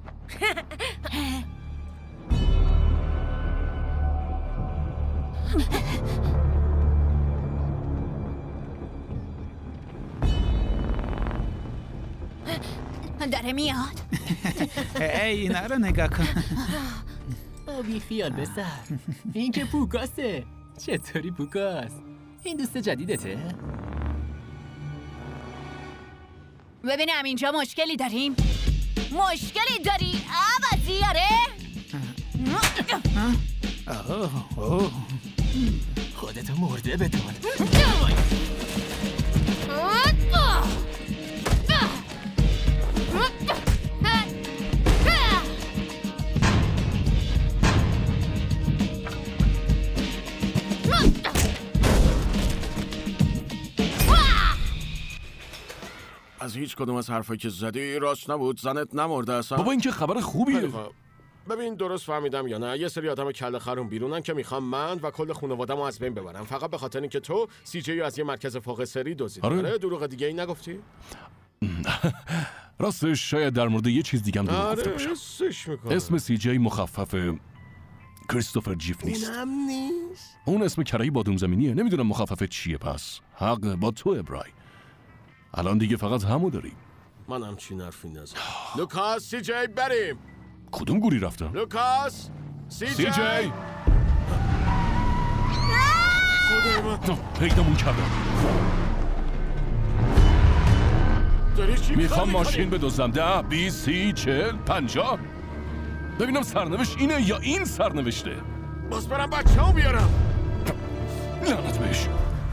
داره میاد. ای اینا رو نگاه کن. بی خیال بسر، این که پوکاسه. چطوری پوکاس؟ این دوست جدیدته؟ ببینم اینجا مشکلی داریم؟ مشکلی داری عوضی؟ آره؟ خودتو مرده بدون. از هیچ کدوم از حرفایی که زدی راست نبود. زنت نمرده اصلا. بابا این که خبر خوبیه. ببین درست فهمیدم یا نه؟ یه سری آدم کله خرون بیرونن که میخوام من و کل خانواده‌مو از بین ببرم فقط به خاطر اینکه تو سی جی از یه مرکز فوق سری دزدیدی. آره. دروغ دیگه ای نگفتی؟ راستش شاید در مورد یه چیز دیگه هم دروغ آره گفته باشم. حسش میکنم. اسم سی جی مخفف کریستوفر جیف نیست. اونم نیست. اون اسم کره‌ای بادوم زمینیه. نمیدونم مخفف چیه. پس حق با تو ابرای. الان دیگه فقط همو داری. من همچین حرفی نزدم. لوکاس سی جی بریم. کدوم گوری رفتن؟ لوکاس سی جی, سی جی. خدای من پیدامون کردم. میخوام ماشین بدزدم. ده بیست سی چهل پنجاه. ببینم سرنوشت اینه یا این سرنوشته. باز برم بچه ها بیارم. لعنت بهش.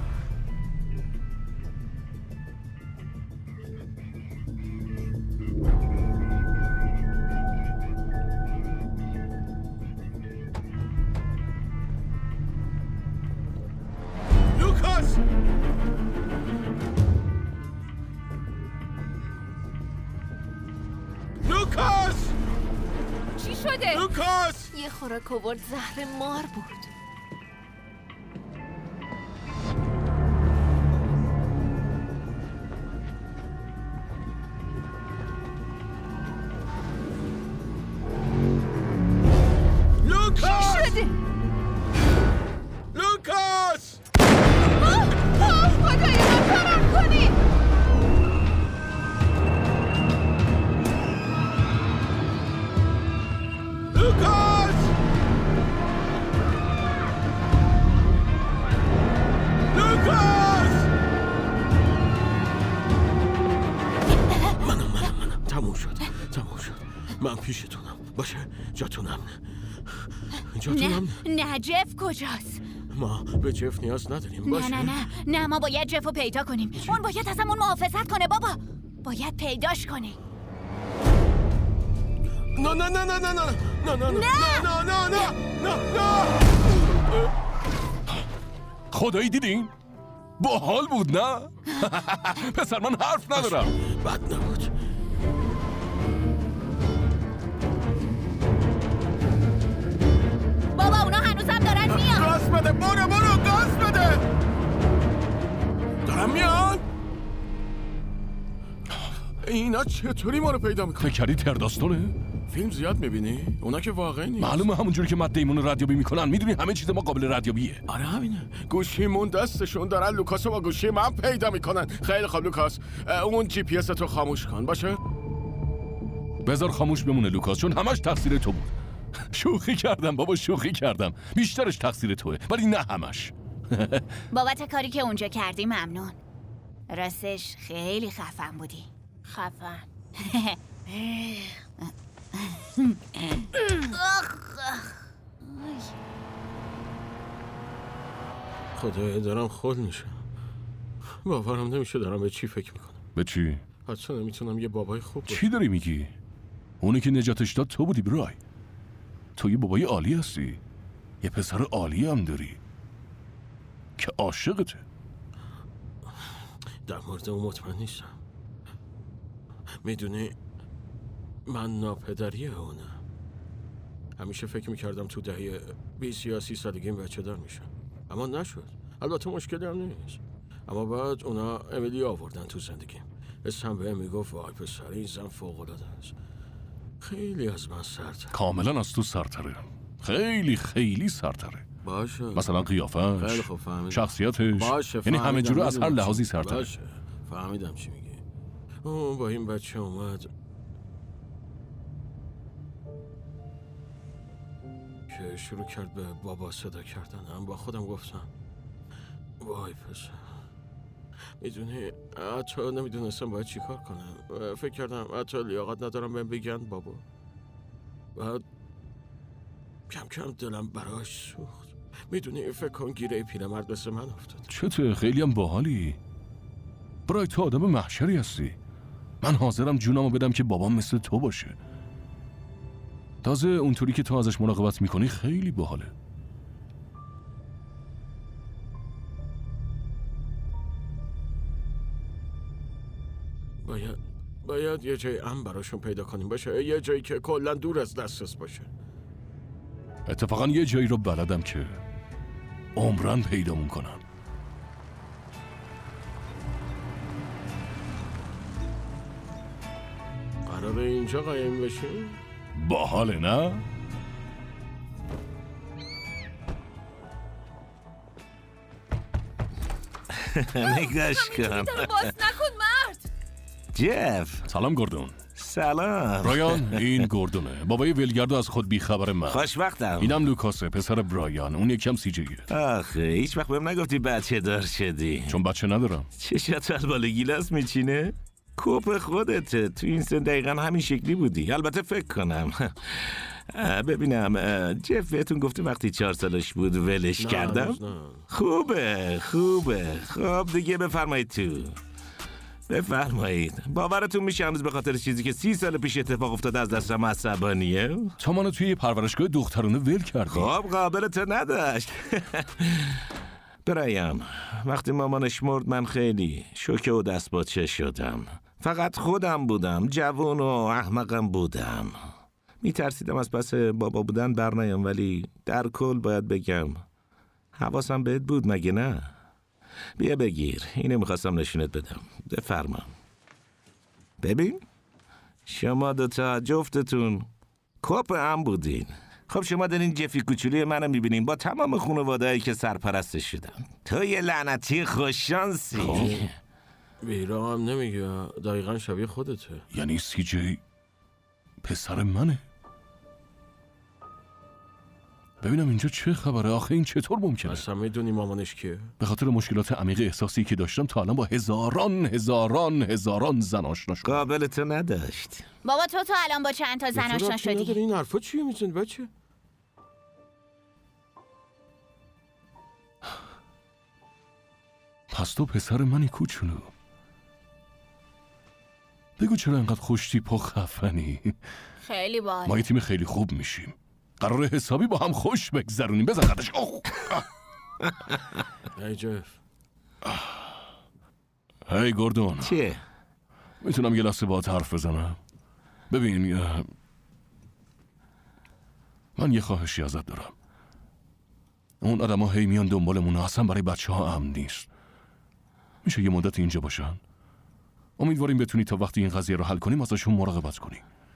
لوکاس لوکاس چی شده؟ لوکاس یه خوراک آورد زهر مار بود. لوکاس چی شده؟ لوکاس آه آه خدای من فرار کنی. لوکاس لوکاس منم منم منم تموم شد تموم شد. من پیشتونم. باشه جاتونم جاتونم. نه نه جف کجاست؟ ما به جف نیاز نداریم. باشه نه نه نه نه ما باید جف رو پیدا کنیم. اون باید ازمون محافظت کنه بابا. باید پیداش کنی. نه نه نه نه نه نه نه نه نه نه نه نه. خدایی دیدین؟ باحال بود نه؟ پسر من حرف ندارم. بد نبود. بابا اونا هنوزم دارن میان. گاز بده برو برو گاز بده. دارن میان. اینا چطوری ما رو پیدا میکنن؟ فکر کردی ترداستونه؟ فیلم زیاد میبینی؟ اونا که واقعی نیست. معلومه همونجوری که مت دیمون رو ردیابی میکنن. میدونی همه چیز ما قابل ردیابیه. آره همینه. گوشیمون دستشون دارن لوکاسو با گوشی من پیدا میکنن. خیلی خوب لوکاس اون جی پی اس تو خاموش کن. باشه؟ بذار خاموش بمونه لوکاس چون همش تقصیر تو بود. شوخی کردم بابا شوخی کردم. بیشترش تقصیر توه ولی نه همش. بابت کاری که اونجا کردی ممنون. راستش خیلی خفن بودی. خفن. خدایا دارم خود میشم. باورم نمیشه دارم به چی فکر میکنم. به چی؟ حتی نمیتونم یه بابای خوب باشم. چی داری میگی؟ اونی که نجاتش داد تو بودی برای. تو یه بابای عالی هستی. یه پسر عالی هم داری که عاشقته. در مورد اون مطمئن نیستم. میدونی من ناپدری اونه. همیشه فکر میکردم تو دهه بیست یا سی سالگیم بچه دار میشم اما نشد. البته مشکلی هم نیست. اما بعد اونا امیلی آوردن تو زندگیم. اسم بهم میگفت وای پسر این زن فوق العاده است. خیلی از من سرتره. کاملا از تو سرتره. خیلی خیلی سرتره. باشه. مثلا قیافش، خیلی خوب فهمیدم. شخصیتش، باشه یعنی همه جوره از هر میدونم لحاظی چی- سرتره. باشه فهمیدم چی میگی. اون با این بچه اومد که شروع کرد به بابا صدا کردن. هم با خودم گفتم وای پسر. میدونی حتی نمیدونستم باید چی کار کنم. فکر کردم حتی لیاقت ندارم بهم بگن بابا. بعد کم کم دلم براش سوخت. میدونی فکر کن گیره پیرمرد مثل من افتاد. چته خیلی هم باحالی. برای تو آدم محشری هستی. من حاضرم جونمو بدم که بابام مثل تو باشه. تازه اونطوری که تو ازش مراقبت میکنی خیلی باحاله. باید باید یه جای امن براشون پیدا کنیم باشه، یه جایی که کلا دور از دسترس باشه. اتفاقا یه جایی رو بلدم که عمرن پیدامون کنم. قراره اینجا قایم بشیم؟ باحاله نه؟ نگاش کن. باز نکن مرد. جف. سلام گوردون. سلام. برایان این گوردونه، بابای ولگردو از خود بیخبر من. خوشبختم. اینم لوکاسه، پسر برایان، اون یکم سیجیه. آخه هیچ وقت بهم نگفتی بچه دار شدی. چون بچه ندارم. چشات البال گیلاس میچینه؟ کوپ خودته، تو این سن دقیقا همین شکلی بودی. البته فکر کنم. ببینم جف بهتون گفته وقتی چهار سالش بود ولش نه، کردم؟ نه. خوبه خوبه. خب دیگه بفرمایید تو. بفرمایید. باورتون میشه هنوز به خاطر چیزی که سی سال پیش اتفاق افتاده از دستم عصبانیه؟ تو منو توی پرورشگاه دخترانه ول کردی. خب قابل تو نداشت. برایان وقتی مامانش مرد من خیلی شوکه و دست باچه شدم. فقط خودم بودم، جوون و احمقم بودم. میترسیدم از پس بابا بودن برنایم، ولی در کل باید بگم حواسم بهت بود مگه نه؟ بیا بگیر، اینو میخواستم نشونت بدم. بفرما. ببین شما دوتا جفتتون کپ هم بودین. خب شما دارین جفی کوچولی منو میبینین با تمام خانواده‌ای که سرپرستش شدن. تو یه لعنتی خوششانسی. ویرا هم نمیگه، دقیقا شبیه خودته. یعنی سی جی پسر منه؟ ببینم اینجا چه خبره؟ آخه این چطور ممکنه؟ اصلا میدونی مامانش کیه؟ به خاطر مشکلات عمیق احساسی که داشتم تا الان با هزاران هزاران هزاران زن آشنا شدم. قابل تو نداشت. بابا تو تو الان با چند تا زن آشنا شدی؟ این حرفا چیه میزنی بچه؟ پس تو پسر منی کوچولو. بگو چرا انقدر خوشتیپ و خفنی؟ خیلی باحال. ما یه تیم خیلی خوب میشیم. قراره حسابی با هم خوش بگذرونیم. بزن قدش. هی جف. هی گوردون. چیه؟ میتونم یه لحظه باهات حرف بزنم؟ ببین من یه خواهشی ازت دارم. اون آدم ها هی میان دنبالمون، اصلا برای بچه ها امن نیست. میشه یه مدت اینجا باشن؟ امیدواریم بتونی تا وقتی این قضیه رو حل کنیم ازشون مراقبت کنی.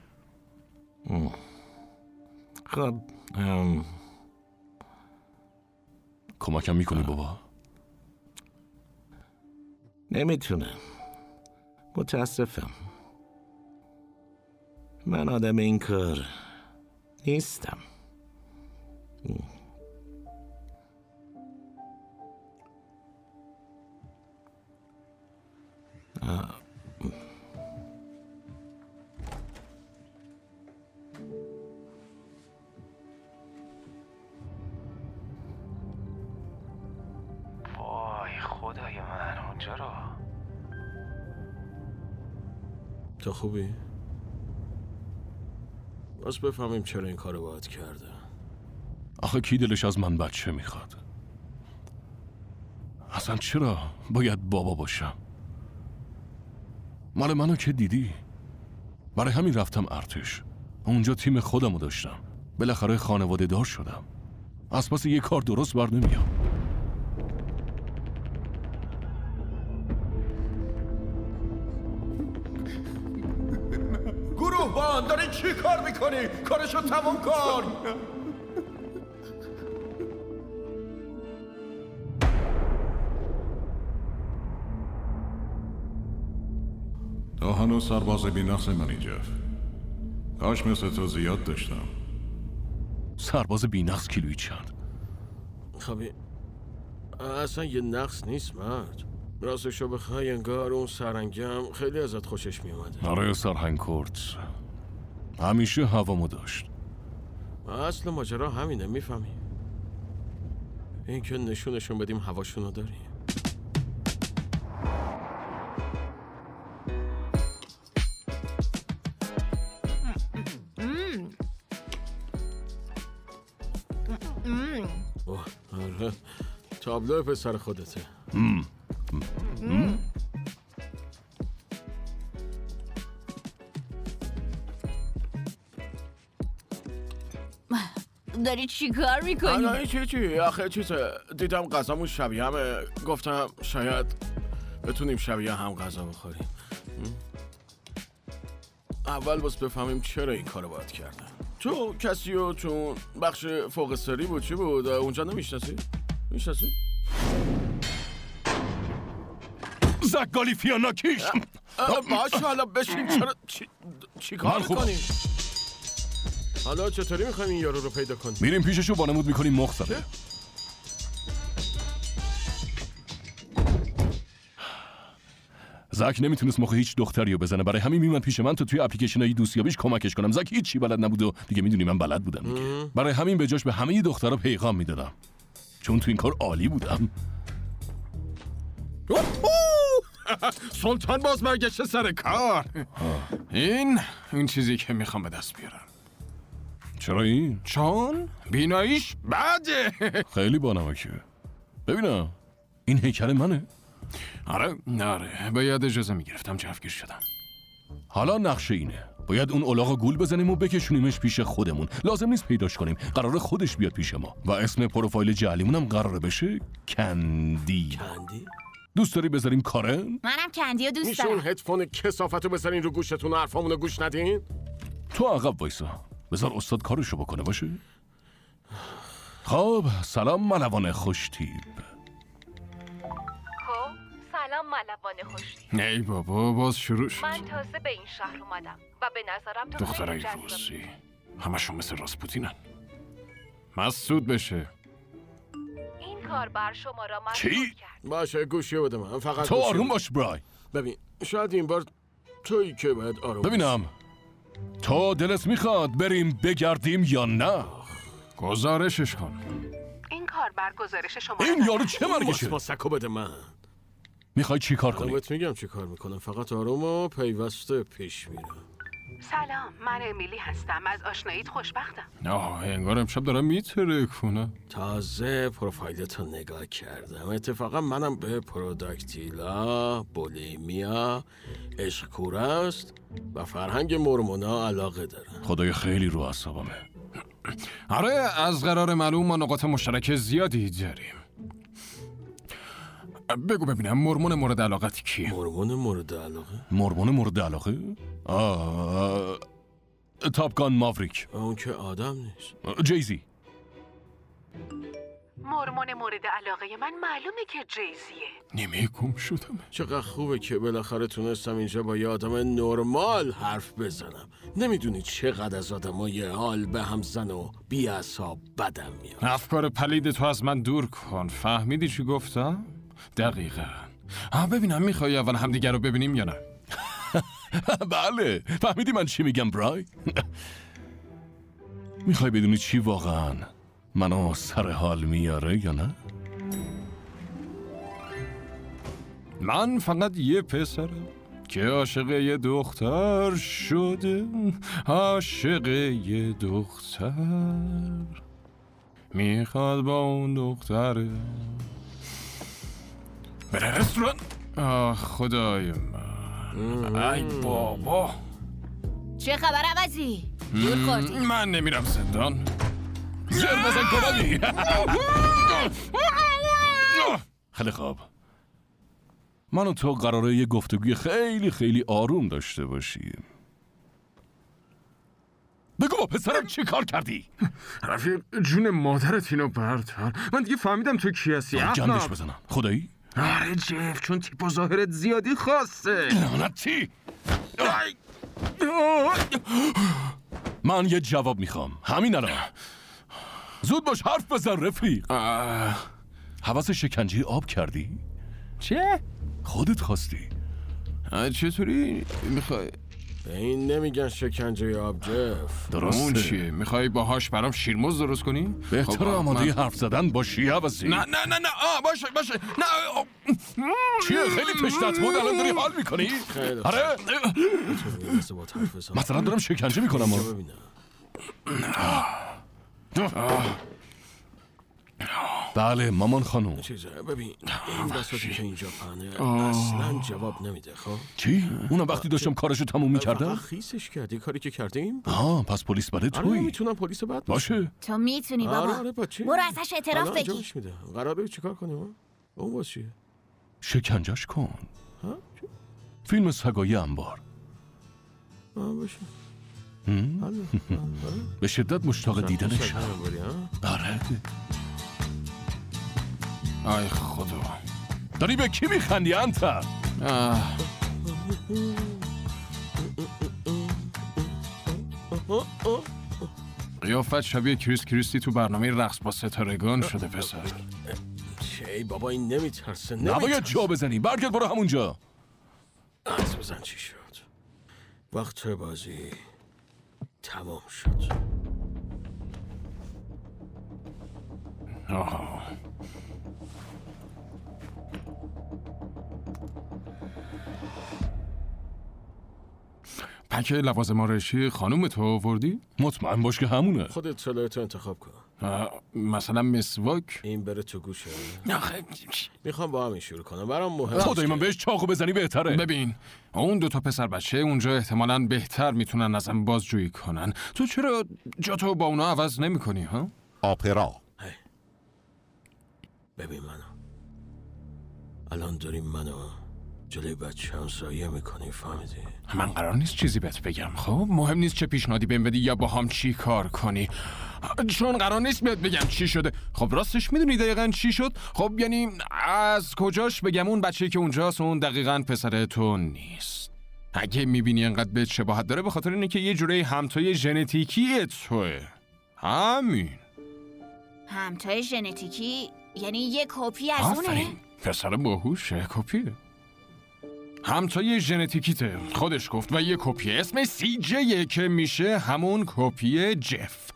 خب ام... کمکم میکنی بابا؟ نمیتونم، متاسفم. من آدم این کار نیستم. آه. وای خدای من اونجا رو. تو خوبی؟ بس بفهمیم چرا این کارو باید کرده. آخه کی دلش از من بچه میخواد؟ اصلا چرا باید بابا باشم؟ مال منو که دیدی. برای همین رفتم ارتش. اونجا تیم خودمو داشتم. بالاخره خانواده دار شدم. از پس یه کار درست بر نمیام. گروه بان داری چی کار میکنی؟ کارشو تموم کن. تو هنوز سرباز بی‌نقص منی جف. کاش مثل تو زیاد داشتم. سرباز بی‌نقص کیلویی چند؟ خب اصلا یه نقص نیست مرد. راستشو بخوای انگار اون سرنگم خیلی ازت خوشش میومده. آره سرهنگ کرد همیشه هوامو داشت. اصل ماجرا همینه، میفهمی؟ این که نشونشون بدیم هواشونو داریم. اوه آره تابلو پسر خودته. داری چی کار میکنی؟ نه چی چی آخه چیزه دیدم غذامون شبیه همه گفتم شاید بتونیم شبیه هم غذا بخوریم. اول باز بفهمیم چرا این کارو باید کردن. تو کسی و تو بخش فوق سری بود چی بود؟ اونجا نمیشناسی؟ میشناسی؟ زک گالیفیاناکیش باشه حالا بشین چرا چی, چی کار میکنی؟ حالا چطوری میخوایم این یارو رو پیدا کنیم؟ میریم پیششو وانمود میکنیم مخزده. زک نمیتونست مخ هیچ دختری رو بزنه، برای همین میومد پیش من تا توی اپلیکیشنای دوستیابیش کمکش کنم. زک هیچی بلد نبود و دیگه میدونی من بلد بودم دیگه. برای همین به جاش به همه دخترها پیغام میدادم چون تو این کار عالی بودم. سلطان باز برگشته سر کار. این این چیزی که میخوام به دست بیارم. چرا این؟ چون بیناییش بده. خیلی بانمکه. ببینم این هیکل منه؟ آره آره باید اجازه میگرفتم جوگیر شدم. حالا نقشه اینه، باید اون الاغ گول بزنیم و بکشونیمش پیش خودمون. لازم نیست پیداش کنیم، قراره خودش بیاد پیش ما و اسم پروفایل جعلیمونم قراره بشه کندی. کندی؟ دوست داری بذاریم کارن؟ منم کندی رو دوست میشه دارم. اون هدفون کثافتو بذارین رو گوشتون و حرفامونو گوش ندین؟ تو عقب وایسا، بذار استاد کارشو بکنه باشه. خب سلام ملوان خوشتیب. خب سلام ملوان خوشتیب. ای بابا باز شروع شد. من تازه به این شهر اومدم و به نظرم تو دخترای خیلی روسی همشون مثل راسپوتینن. مسعود بشه. این کار بر شما را چی؟ کرد. باشه گوشی بده من فقط تو آروم باش برای. ببین شاید این بار تویی که باید آروم ببینم تو دلت میخواد بریم بگردیم یا نه؟ گزارشش کن. این کار بر گزارش شما. این یارو چه مرگشه؟ واسکو بده من. میخوای چی کار کنی؟ بهت میگم چی کار میکنم، فقط آروم و پیوسته پیش میرم. سلام من امیلی هستم، از آشناییت خوشبختم. آه انگار امشب دارم میتره کنه. تازه پروفایلتو نگاه کردم، اتفاقا منم به پروداکتیلا، بولیمیا، عشق کوراست و فرهنگ مرمونا علاقه دارم. خدای خیلی رو اعصابمه. آره از قرار معلوم ما نقاط مشترک زیادی داریم. بگو ببینم مرمون مورد علاقت کیه؟ مرمون مورد علاقه؟ مرمون مورد علاقه؟ آه تاپگان ماوریک. اون که آدم نیست. جیزی. مرمون مورد علاقه من معلومه که جیزیه. نیمه گم شدم. چقدر خوبه که بالاخره تونستم اینجا با یه آدم نرمال حرف بزنم. نمیدونی چقدر از آدمای حال به هم زن و بی‌عصاب بدم میاد. افکار پلید تو از من دور کن. فهمیدی چی گفتم؟ دقیقاً. ها ببینم میخوای اول همدیگر رو ببینیم یا نه؟ بله فهمیدی من چی میگم برای؟ میخوای بدونی چی واقعاً منو سر حال میاره یا نه؟ من فقط یه پسرم که عاشق یه دختر شده. عاشق یه دختر میخواد با اون دختره بره رستوران. آه خدای من. ای بابا چه خبر عوضی؟ دور خوردی؟ من نمیرم زندان. زر بزن کنانی. خیلی خوب، من و تو قراره یه گفتگوی خیلی خیلی آروم داشته باشیم. بگو با پسرم چی کار کردی؟ رفیق جون مادرت اینو بردار. من دیگه فهمیدم تو کی هستی. گندش بزنم خدایی؟ آره جف چون تیپ و ظاهرت زیادی خاصه. لعنتی. من یه جواب میخوام همین الان. زود باش حرف بزن رفیق. حواس شکنجه آب کردی؟ چه؟ خودت خواستی. چطوری میخوای؟ به این نمیگن شکنجه آب جف. درسته. اون چیه؟ میخوای باهاش برام شیرموز درست کنی؟ بهتر آماده حرف زدن باشی عوضی. نه نه نه نه آه باشه باشه نه. چیه خیلی تشنت بود الان داری حال میکنی؟ آره؟ مثلا دارم شکنجه میکنم. بله مامان خانوم. چیزه ببین این بساطی که اینجا پهنه اصلا جواب نمیده. خب چی؟ اونم وقتی داشتم کارشو تموم میکردم؟ خیسش کردی کاری که کردیم؟ آه پس پلیس بده آره توی؟ میتونم پلیس بد باشه. تو میتونی بابا. آره آره بچه برو ازش اعتراف بگیر. قراره چیکار کنیم؟ اون واسه چیه؟ شکنجش کن. ها؟ فیلم سگای انبار. آه باشه. به شدت مشتاق دیدنشم. آره. آی خدا. داری به کی میخندی انت؟ قیافت شبیه کریس کریستی تو برنامه رقص با ستارگان شده پسر. چی بابا این نمیترسه. نباید جا بزنی. برگرد برو همونجا. از بزن چی شد؟ وقت بازی تمام شد. آها. پک لوازم آرایشی خانوم تو آوردی؟ مطمئن باش که همونه. خودت سلایتو انتخاب کن. مثلا مسواک؟ این بره تو گوشه. میخوام با همین شروع کنم. برام مهمه. خدای من بهش چاقو بزنی بهتره. ببین اون دو تا پسر بچه اونجا احتمالاً بهتر میتونن ازم بازجویی کنن. تو چرا جاتو با اونا عوض نمی‌کنی ها؟ آپرا. ببین منو. الان داریم منو جلوی بچه هم سایه میکنی فهمیدی؟ من قرار نیست چیزی بهت بگم. خب مهم نیست چه پیشنهادی بهم بدی یا با هم چی کار کنی، چون قرار نیست بهت بگم چی شده. خب راستش میدونی دقیقاً چی شد؟ خب یعنی از کجاش بگم اون بچه‌ای که اونجاست اون دقیقاً پسر تو نیست. اگه میبینی انقدر بهت شباهت داره به خاطر اینه که یه جوری همتای ژنتیکی توه. همین. همتای ژنتیکی یعنی یه کپی از اونه؟ آفرین پسر باهوشه. کپیه. همتای ژنتیکیته خودش گفت و یه کپی اسم سی جیه که میشه همون کپی جف.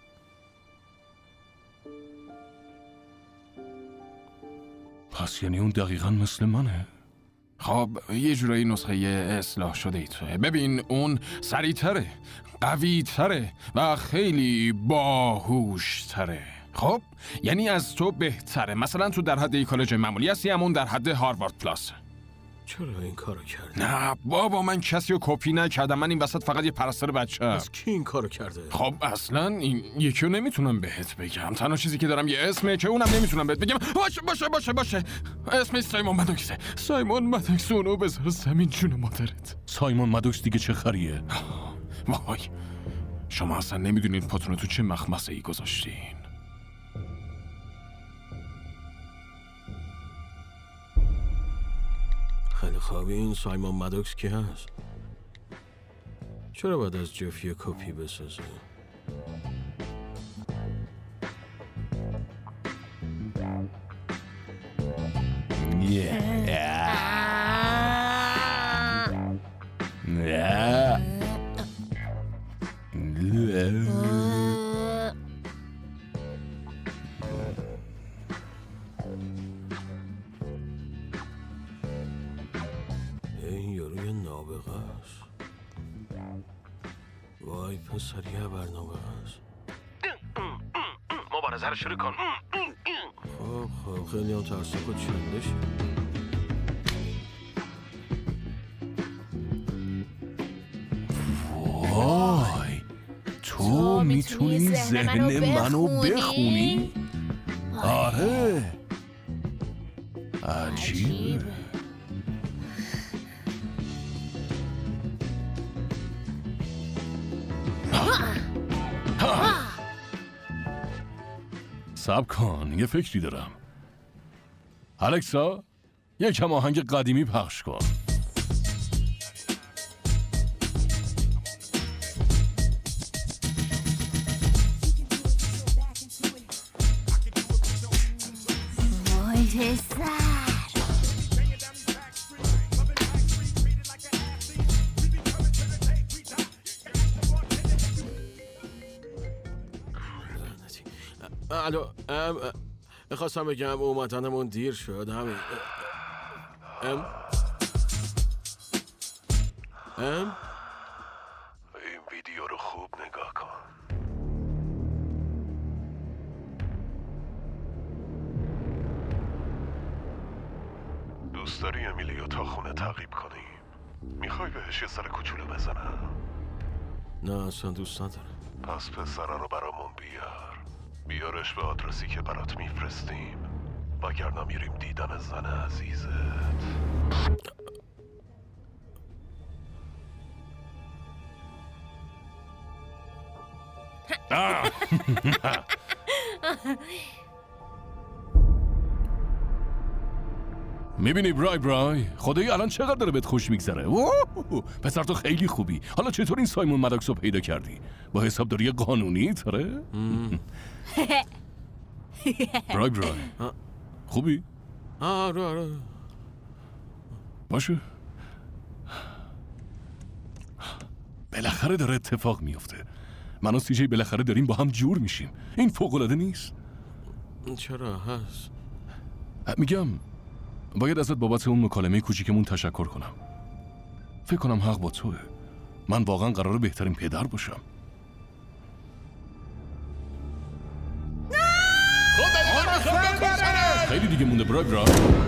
پس یعنی اون دقیقاً مثل منه. خب یه جورایی نسخه اصلاح شده ای توه. ببین اون سریع‌تره، قوی‌تره و خیلی باهوش‌تره. خب یعنی از تو بهتره. مثلا تو در حد ای کالج معمولی هستی، همون در حد هاروارد پلاس. چرا این کارو کردی؟ نه بابا من کسی رو کپی نکردم. من این وسط فقط یه پرستار بچه ام. از کی این کارو کرده؟ خب اصلا این یکی رو نمیتونم بهت بگم. تنها چیزی که دارم یه اسمه که اونم نمیتونم بهت بگم. باشه باشه باشه باشه اسمش سایمون مدوکسه. سایمون مدوکس اونو بذار زمین جون مادرت. سایمون مدوکس دیگه چه خریه؟ وای شما اصلا نمیدونین پاتونو تو چه مخمسه ای گذاشتین. خیلی خوابی این سایمون مدوکس کی هست؟ چرا باید از جف یه کپی بسازه؟ این یاروی نابغه است. وای پسر یه برنامه است. مبارزه رو شروع کن. خب خب خیلی هم ترسک و چنده شد. وای تو میتونی ذهن منو بخونی؟ آره عجیبه. صبر کن یه فکری دارم. الکسا یکم آهنگ قدیمی پخش کن. وای پسر الو میخواستم بگم اومدنمون دیر شد. همین ام ام این ویدیو رو خوب نگاه کن. خونه تعقیب کنیم؟ میخوای بهش یه سر کوچولو بزنم؟ نه اصلا دوست ندارم. پس پسره رو برامون بیار، بیارش به آدرسی که برات میفرستیم، وگرنه میریم دیدن زن عزیزت. میبینی برای برای خدایی الان چقدر داره بهت خوش میگذره. پسر تو خیلی خوبی. حالا چطور این سایمون مداکس رو پیدا کردی؟ با حسابداری قانونی تره؟ برای برای خوبی؟ آره آره باشه. بالاخره داره اتفاق میفته. من و سی جی بالاخره داریم با هم جور میشیم. این فوق‌العاده نیست؟ چرا هست؟ میگم باید ازت بابت اون مکالمه کوچیکمون تشکر کنم. فکر کنم حق با توه. من واقعا قراره بهترین پدر باشم. خیلی دیگه مونده برای برای.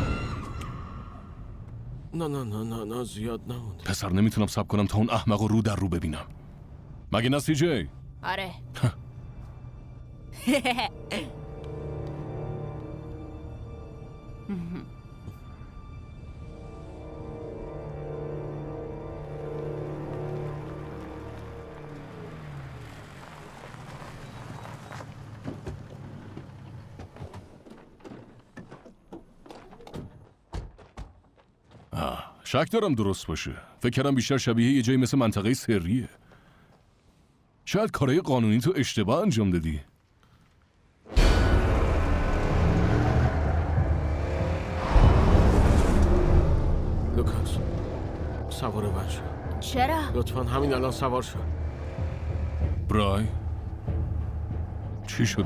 نه نه نه نه نه زیاد نمونده. پسر نمیتونم صبر کنم تا اون احمق رو در رو ببینم. مگه نه سی جی؟ آره. شک دارم درست باشه. فکر کردم بیشتر شبیه یه جایی مثل منطقه سریه. شاید کارهای قانونی تو اشتباه انجام دادی. لوکاس سوار من شو. چرا؟ لطفا همین الان سوار شو. برای چی شد؟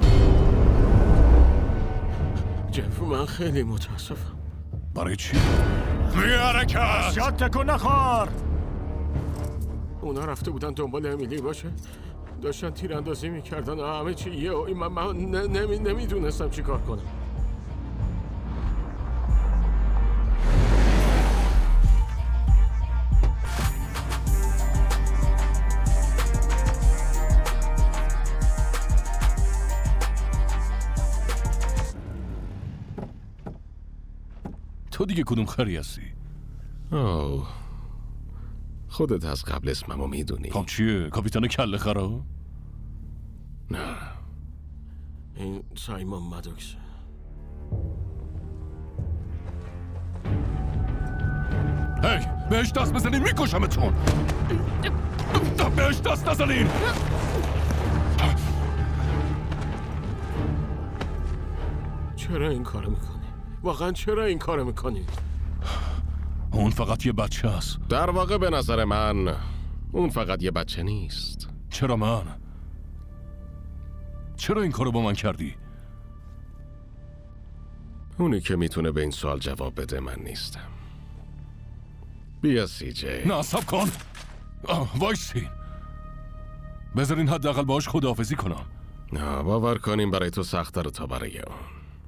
جف من خیلی متاسفم. برای چی؟ میاره کس شاد تکون نخورد. اونا رفته بودن دنبال امیلی باشه، داشتن تیراندازی میکردن همه چی یه من, من نمی نمیدونستم چی کار کنم. تو دیگه کدوم خری هستی؟ اوه خودت از قبل اسممو میدونی. خب چیه؟ کاپیتان کله خرا؟ نه این سایمون مدوکسه. هی بهش دست بزنین میکشمتون. بهش دست نزنین. چرا این کارو میکنی؟ واقعا چرا این کارو میکنی؟ اون فقط یه بچه است. در واقع به نظر من اون فقط یه بچه نیست. چرا من؟ چرا این کارو با من کردی؟ اونی که میتونه به این سوال جواب بده من نیستم. بیا سی جی. نه صبر کن. وایسین. بذارین حداقل باهاش خداحافظی کنم. نه باور کنیم برای تو سخت‌تره تا برای اون.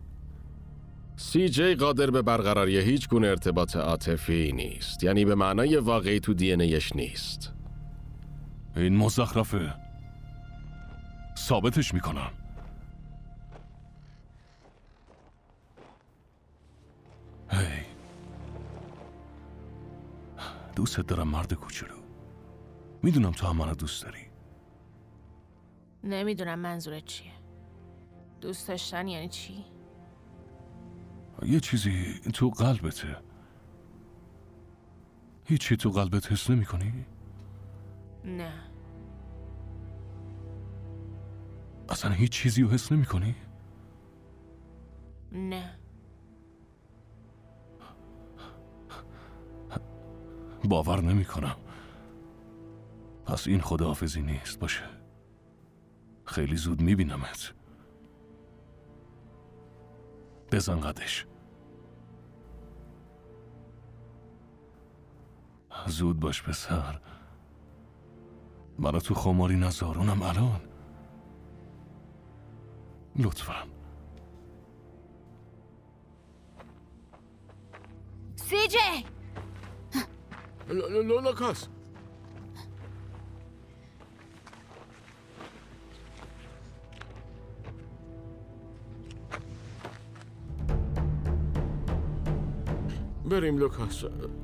سی جی قادر به برقراری هیچ گونه ارتباط عاطفی نیست. یعنی به معنای واقعی تو دی ان ایش نیست. این مزخرفه. ثابتش میکنم. هی دوست دارم مرد کوچولو. میدونم تو هم منو دوست داری. نمیدونم منظورت چیه. دوست داشتن یعنی چی؟ یه چیزی تو قلبته. هیچی تو قلبت حس نمی کنی؟ نه. اصلا هیچ چیزی رو حس نمی کنی؟ نه. باور نمی کنم. پس این خداحافظی نیست باشه. خیلی زود می بینمت. بزن قدش. زود باش پسر. منو تو خماری نزارونم الان. لطفاً. سی جی لوکاس بریم لوکاس.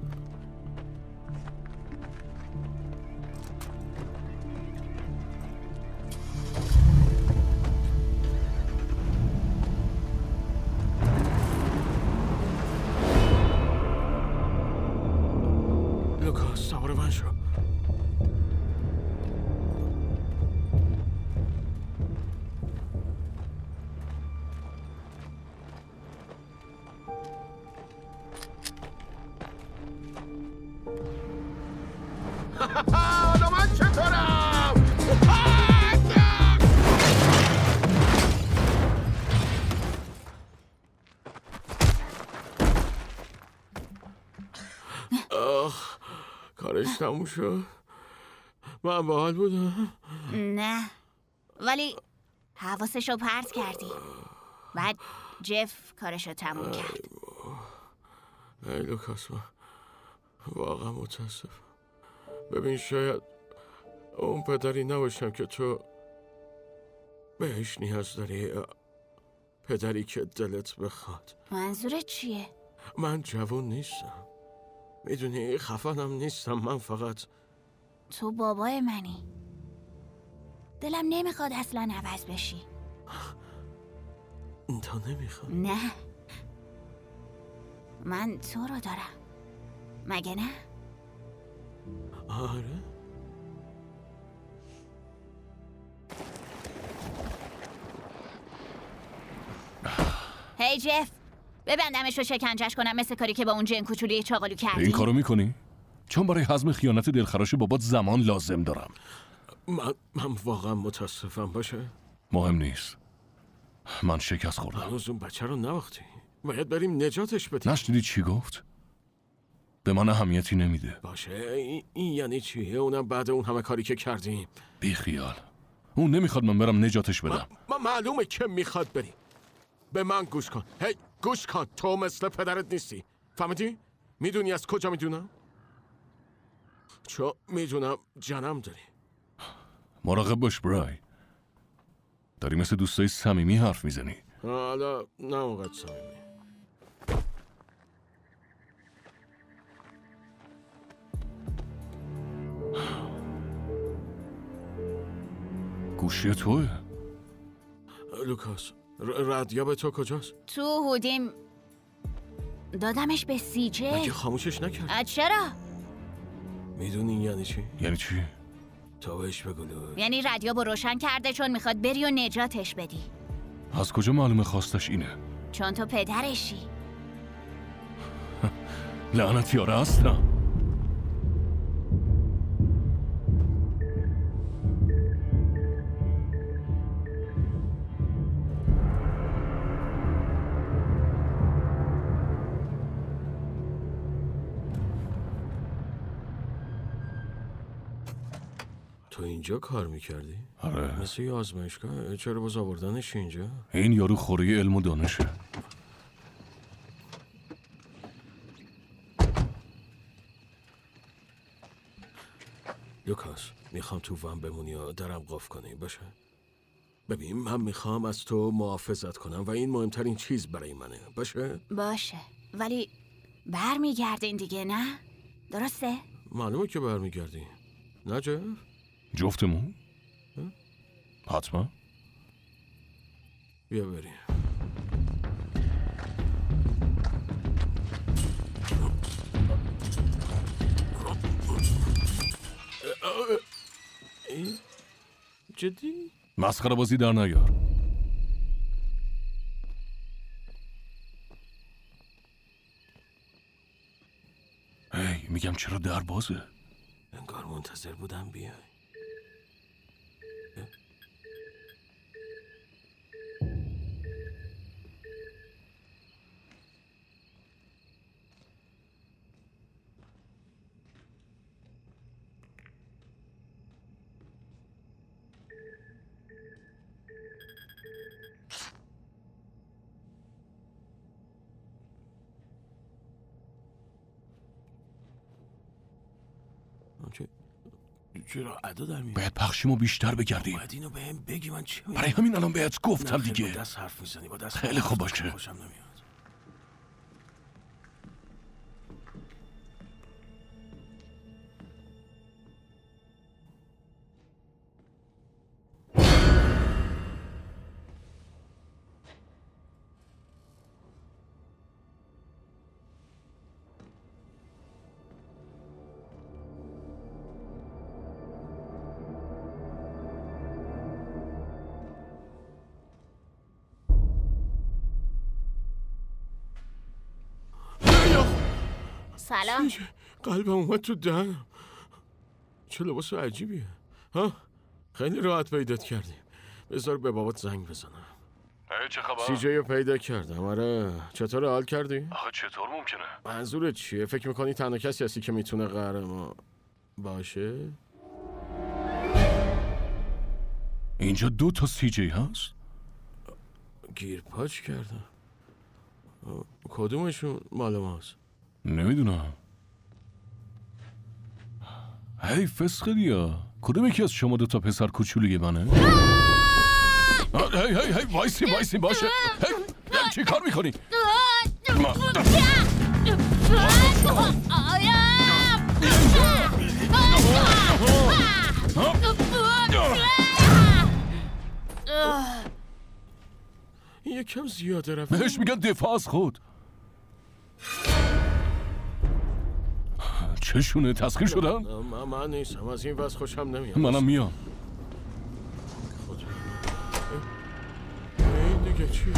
لوکاس سوار من شو. حالا من چطورم؟ آخ کارش تموم شد. من باحال بودم. نه ولی حواسشو پرت کردی. بعد جف کارشو تموم کرد. ای لوکاس من واقعا متاسفم. ببین شاید اون پدری نباشم که تو بهش نیاز داری، پدری که دلت بخواد. منظورت چیه؟ من جوان نیستم، میدونی خفنم نیستم، من فقط تو بابای منی. دلم نمیخواد اصلا عوض بشی. تو نمیخواد؟ نه من تو رو دارم مگه نه؟ آره؟ هی جف ببندمش و شکنجش کنم مثل کاری که با اون جن کوچولی چاقالو کردی؟ این کارو میکنی؟ چون برای هضم خیانت دلخراش بابات زمان لازم دارم. من من واقعا متاسفم. باشه مهم نیست. من شکست خوردم. هنوز اون بچه رو نواختی. باید بریم نجاتش بدیم. نشنیدی چی گفت؟ به من اهمیتی نمیده. باشه این, این یعنی چیه؟ اونم بعد اون همه کاری که کردیم. بی خیال. اون نمیخواد من برم نجاتش بدم. ما معلومه که میخواد بری. به من گوش کن. هی گوش کن. تو مثل پدرت نیستی. فهمیدی؟ میدونی از کجا میدونم؟ چون میدونم جنم داری. مراقب باش برای. داری مثل دوستای صمیمی حرف میزنی. حالا نه اونقدر صمیمی. گوشی توه؟ لوکاس رادیو تو کجاست؟ تو هودیم دادمش به سیجه. مگه خاموشش نکرد؟ چرا؟ میدونی یعنی چی؟ یعنی چی؟ تو بهش بگو لوک. یعنی رادیو با روشن کرده چون میخواد بری و نجاتش بدی. از کجا معلومه خواستش اینه؟ چون تو پدرشی. لعنت یاره هستم. تو اینجا کار میکردی؟ آره. مثل یه آزمایشگاه. چرا باز آوردنش اینجا؟ این یارو خوره علم و دانشه. لوکاس میخوام تو ون بمونی و درم قفل کنی. باشه؟ ببین من میخوام از تو محافظت کنم و این مهمترین چیز برای منه. باشه؟ باشه ولی برمیگردین دیگه نه؟ درسته؟ معلومه که برمیگردی. نه جف؟ جفتمون؟ حتما. بیا بریم. جدی؟ مسخره بازی در نیار. هی میگم چرا در بازه؟ انگار منتظر بودم بیای. که چرا ادا در میاد؟ باید پخشیمو بیشتر بگردیم. باید اینو بهم بگی من چی میگم؟ برای همین الان بهت گفتم نه، دیگه. با دست حرف میزنی با دست خیلی خوب باشه. خوشم نمیاد. سلام. قلبم اومد تو دهنم. چه لباس عجیبیه. ها؟ خیلی راحت پیدات کردیم. بذار به بابات زنگ بزنم. ای چه خبر؟ سی جی رو پیدا کردم. آره. چطور حال کردی؟ آخه چطور ممکنه؟ منظورت چیه؟ فکر میکنی تنها کسی هستی که میتونه قهرمان باشه؟ اینجا دو تا سی جی هست؟ گیر پاچ کردم. کدومشون مال ماست؟ نمیدونم. هی فسخلیا، کدوم یکی از شما دو تا پسر کوچولوی منه؟ هی هی هی وایسی وایسی باشه. هی چی کار میکنی؟ این یکم زیاده رفت. بهش میگن دفاع از خود. چشونه تسخیر شدن؟ من, من نیستم. از این وضع خوشم نمیاد. منم میام. این دیگه چیه؟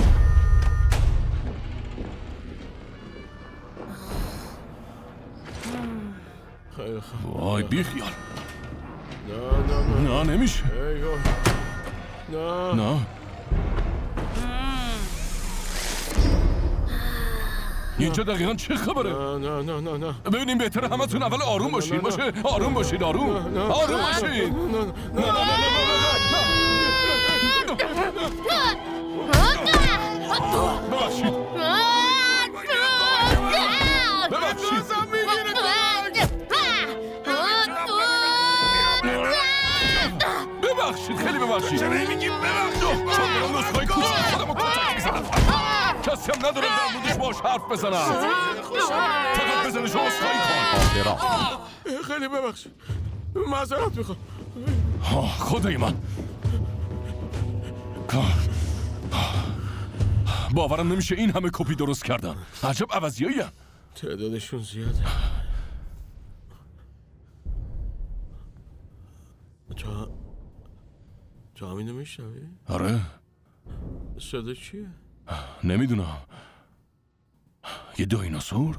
خیلی خوب. وای بی خیال. نه نه نه نه نمیشه. نه نه اینجا دقیقا چه خبره؟ نه نه نه نه نه ببینیم بهتره همتون اول آروم باشین باشه. آروم باشید آروم. آروم باشید. نه نه نه ببخشید. ببخشید. ببخشید خیلی ببخشید. چرا نمیگی ببخشید؟ چون دارم نسخه‌های کوچیک خودمو کتک میزنم. کسی هم ندارم در موردش باش حرف بزنم. فقط بزنش و عذرخواهی کن. خیلی ببخشید. معذرت میخوام. خدای من. باورم نمیشه این همه کپی درست کردن. عجب عوضیایی هم. تعدادشون زیاده. تو تو همینو میشنوی؟ آره. صدا چیه؟ نمیدونم. یه دایناسور؟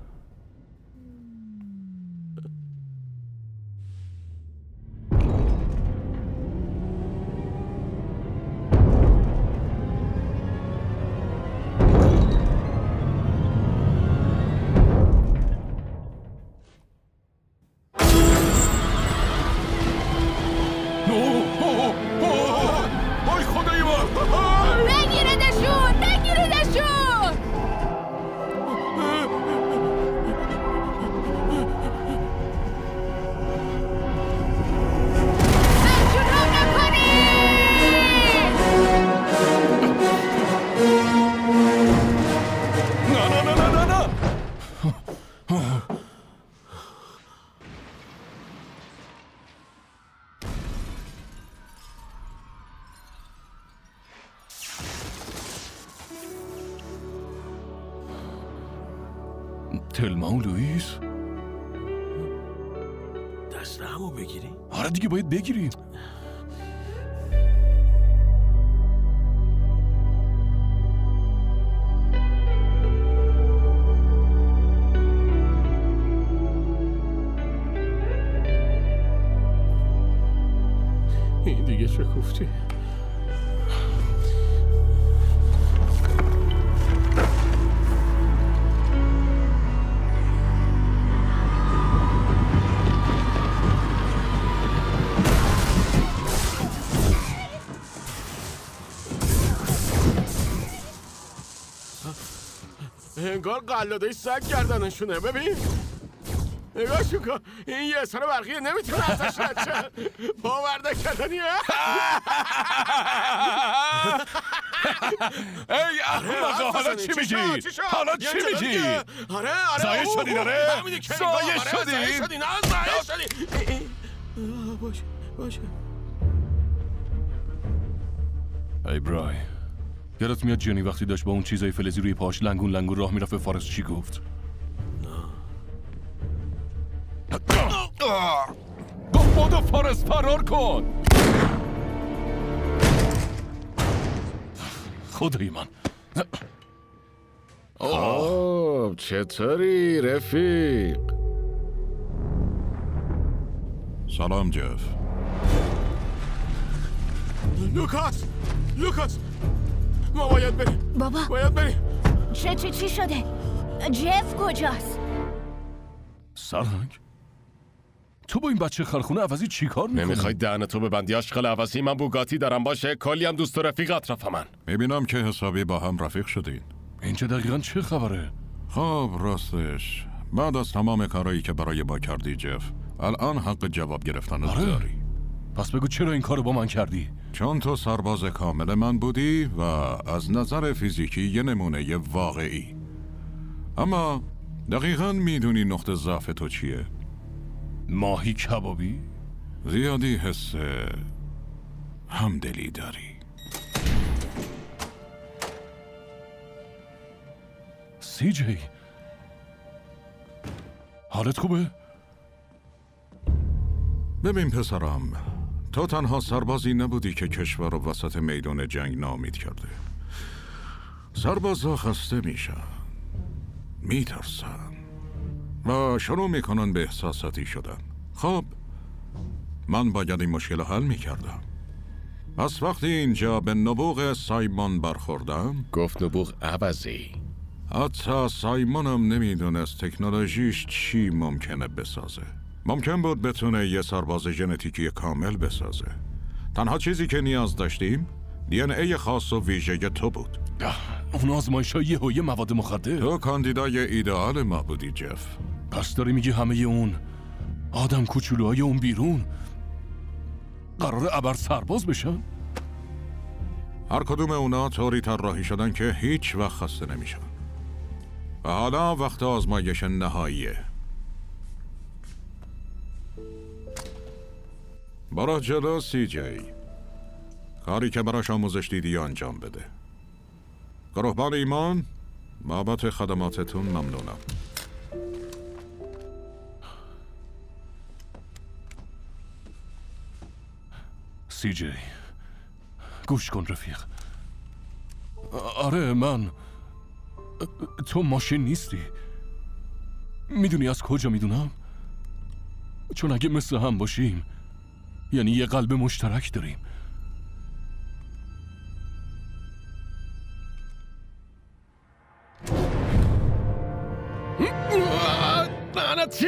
تلما و لوئیس دست همو بگیری؟ آره دیگه باید بگیریم. این دیگه چه کوفتی؟ انگار قلاده سگ گردنشونه. ببین نگاهشون کن، این یه سر برقیه نمیتونه ازش رد شه. باور نکردنیه. ای احمقا، حالا چی میگی؟ حالا چی میگی؟ آره آره زایه شدی داره؟ زایه شدی؟ زایه شدی نه زایه شدی. باشه باشه. ای برای، یادت میاد جنی وقتی داشت با اون چیزای فلزی روی پاش لنگون لنگون راه میرفت فارس چی گفت؟ بابا فارس فرار کن. خدای من. آه چطوری رفیق؟ سلام جف. لوکاس لوکاس ما باید بریم. بابا باید بریم. چه چی چی شده؟ جف کجاست؟ سرهنگ؟ تو با این بچه خرخونه عوضی چی کار میکنی؟ نمیخوای دهنتو ببندی عشقل عوضی؟ من بوگاتی دارم باشه، کلی هم دوست و رفیق اطرافم من. میبینم که حسابی با هم رفیق شدین. اینجا دقیقا چه خبره؟ خب راستش بعد از تمام کارایی که برای ما کردی جف، الان حق جواب گرفتن آره. داری. پس بگو چرا این کارو با من کردی؟ چون تو سرباز کامل من بودی و از نظر فیزیکی یه نمونه واقعی. اما دقیقاً میدونی نقطه ضعف تو چیه؟ ماهی کبابی؟ زیادی حس همدلی داری. سی جی حالت خوبه؟ ببین پسرم، تو تنها سربازی نبودی که کشور رو وسط میدان جنگ ناامید کرده. سربازا خسته میشن، میترسن و شروع میکنن به احساساتی شدن. خب من باید این مشکل رو حل میکردم. پس وقتی اینجا به نبوغ سایمون برخوردم، گفت نبوغ عوضی. حتی سایمونم نمیدونست تکنولوژیش چی ممکنه بسازه. ممکن بود بتونه یه سرباز ژنتیکی کامل بسازه. تنها چیزی که نیاز داشتیم دی ان ای خاص و ویژه تو بود. اون آزمایش های یه مواد مخدر. تو کاندیدای ایدئال ما بودی جف. پس داری میگی همه اون آدم کوچولوهای اون بیرون قراره ابر سرباز بشن؟ هر کدوم اونا طوری طراحی شدن که هیچ وقت خسته نمیشن. و حالا وقت آزمایش نهاییه. برو جلو سی جی. کاری که براش آموزش دیدی انجام بده. گروهبان ایمان، بابت خدماتتون ممنونم. سی جی گوش کن رفیق. آره من تو ماشین نیستی. میدونی از کجا میدونم؟ چون اگه مثل هم باشیم یعنی یه قلب مشترک داریم. لعنتی!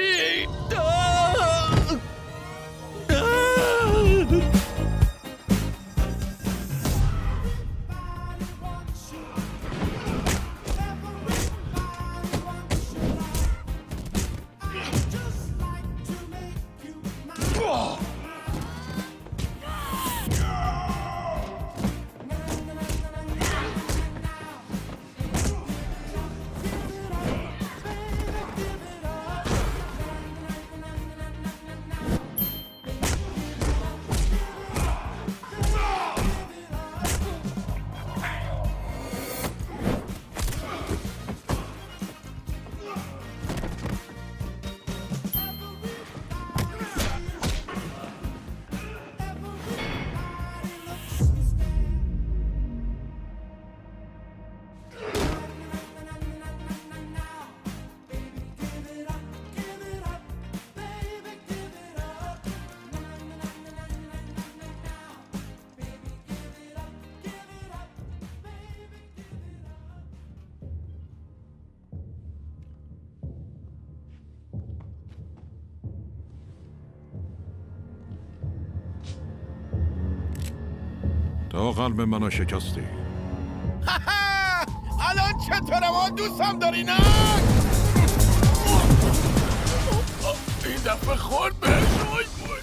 تو قلب منو شکستی. الان چطوره ما دوستم داری نه؟ این دفعه خورد بهش. وای وای.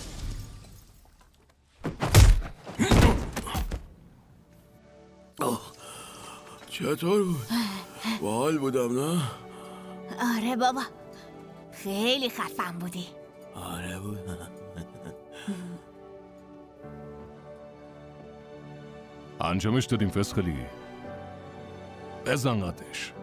چطور بود؟ باحال بودم نه؟ آره بابا، خیلی خفن بودی. آره بود. انجامش دادیم فسخلی. بزن قدش.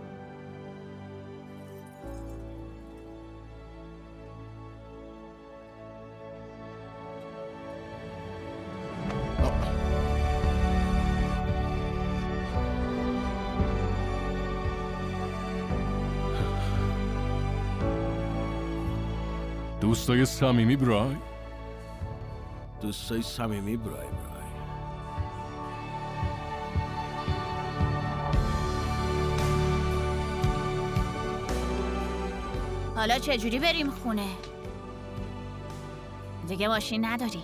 دوستای صمیمی برای؟ دوستای صمیمی برای برای. حالا چجوری بریم خونه؟ دیگه ماشین نداری.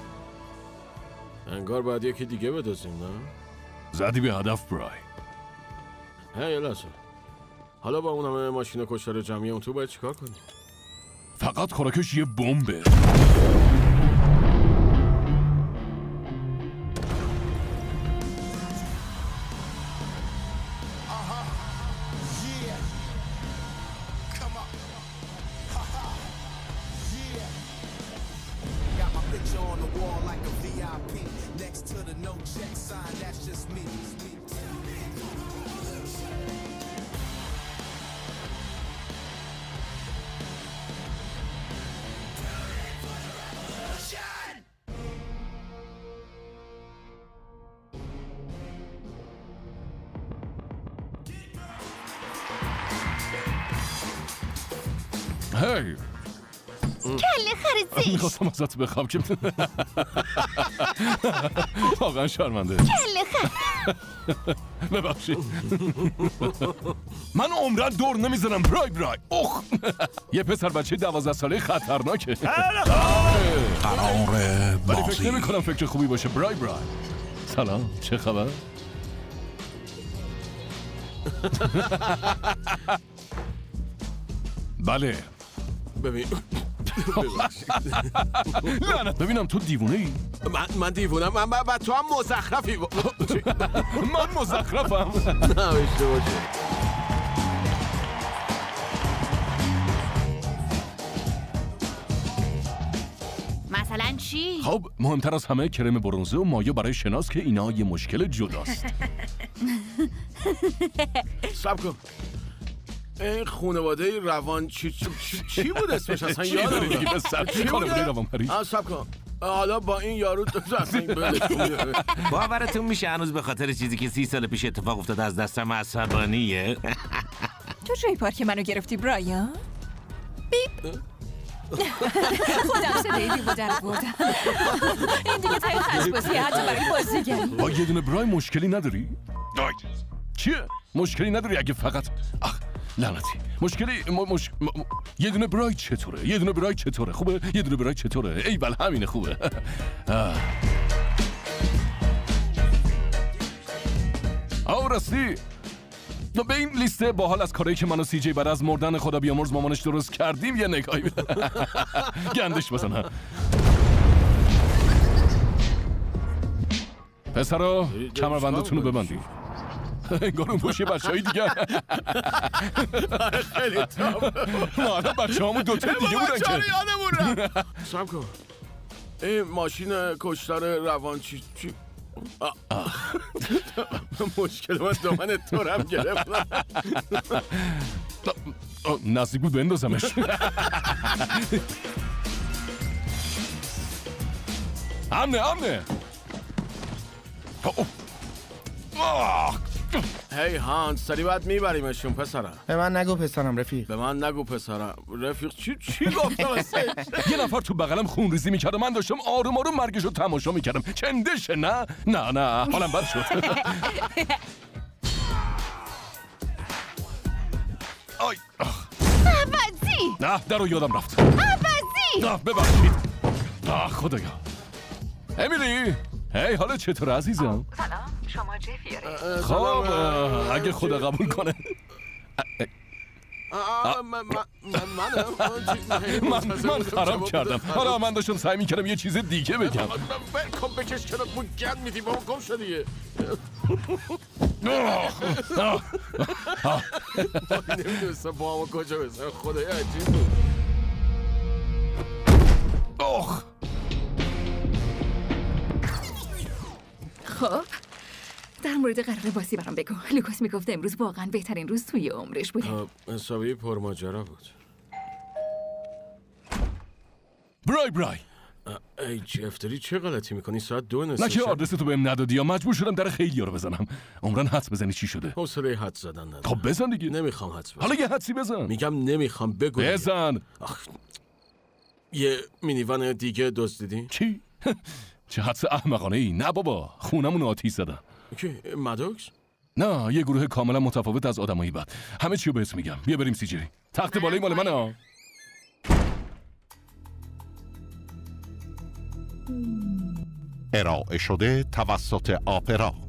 انگار باید یکی دیگه بدازیم نه؟ زدی به هدف برای. هی یه لحظه. حالا با اون همه ماشین کشتار جمعی اون تو باید چیکار کنیم؟ فقط خوراکش یه بمبه. هی کله خرزش. میخواستم ازت بخوام که واقعا شرمنده. کله خر ببخشید. من عمرن دور نمیزنم برای برای. اخ یه پسر بچه دوازده ساله خطرناکه. قرار ولی فکر بازی. نمی کنم فکر خوبی باشه. برای برای سلام، چه خبر؟ بله ببین لعنت ببینم تو دیوونه ای؟ من من دیوونم. من و تو هم مزخرفی. من مزخرفم. نه اشتباه شد. مثلا چی؟ خب مهمتر از همه کرم برنزه و مایه برای شناس که اینا یه مشکل جداست. صبر کن. این خانواده روان چی چی, چی بود اسمش اصلا چی یادم داری دیگه رفت. بسر؟ چی خانواده بوده؟ روانپری؟ آه صبر کن. حالا با این یارو اصلا این بلش کن. باورتون میشه هنوز به خاطر چیزی که سی سال پیش اتفاق افتاد از دستم عصبانیه؟ تو جای پارک منو گرفتی برایان؟ بیپ خودم صدای بیبو در بردم. این دیگه تایی خشبازیه حتی برای بازیگری. با یه دونه برای مشکلی نداری؟ دای چیه؟ مشکلی نداری اگه فقط آخ لعنتی مشکلی م... مش... م... م... یه دونه برای چطوره؟ یه دونه برای چطوره؟ خوبه؟ یه دونه برای چطوره؟ ای بل همینه خوبه. آه راستی به این لیست باحال از کارهایی که من و سی جی بعد از مردن خدا بیامرز مامانش درست کردیم یه نگاهی گندش بزن. پسرا کمربندتون رو ببندید. انگار اون پشت بچه های دیگه. خیلی تام. ما الان بچه همون دوتا دیگه بودن که یادمون رفت. سم کن. این ماشین کشتار روان چی چی مشکل من دامن تورم گرفت. نزدیک بود بندازمش. امنه امنه. هی هانس سری باید میبریمشون پسرم. به من نگو پسرم رفیق. به من نگو پسرم رفیق. چی چی گفتم اصلا؟ یه نفر تو بغلم خون ریزی میکرد و من داشتم آروم آروم مرگش رو تماشا میکردم. چندشه نه؟ نه نه حالم بد شد. آی عوضی نه در رو یادم رفت. عوضی نه ببخشید. آه خدایا. امیلی هی حالا چطور عزیزم؟ سلام شما جفیاره. خب اگه خدا قبول کنه. آه، من من منم من من خراب کردم. حالا من داشتم سعی میکردم یه چیز دیگه بگم. کم بکش کنم بود گند میدی با گم شدیه. نمیدونستم با همه کجا بزن. خدای عجیب بود. آخ خب در مورد قرار بازی برام بگو. لوکاس میگفت امروز واقعا بهترین روز توی عمرش بوده. حسابی پرماجرا بود. برای برای ای جفتری چه غلطی میکنی؟ ساعت دو نصف نه که شب. آدرس تو بهم ندادی یا مجبور شدم در خیلی رو بزنم. عمرن حدس بزنی چی شده؟ حوصله حدس زدن ندارم. خب بزن دیگه. نمیخوام حدس بزنم. حالا یه حدسی بزن. میگم نمیخوام بگو. بزن. آخ. یه مینیوان دیگه دزدیدی؟ چی؟ چه حدس احمقانه ای؟ نه بابا، خونمون آتیش زدن. کی؟ مادوکس؟ نه، یه گروه کاملا متفاوت از آدمایی بد. همه چیو بهت میگم. بیا بریم سیجری. تخت بالایی مال منه. ارائه شده توسط آپرا.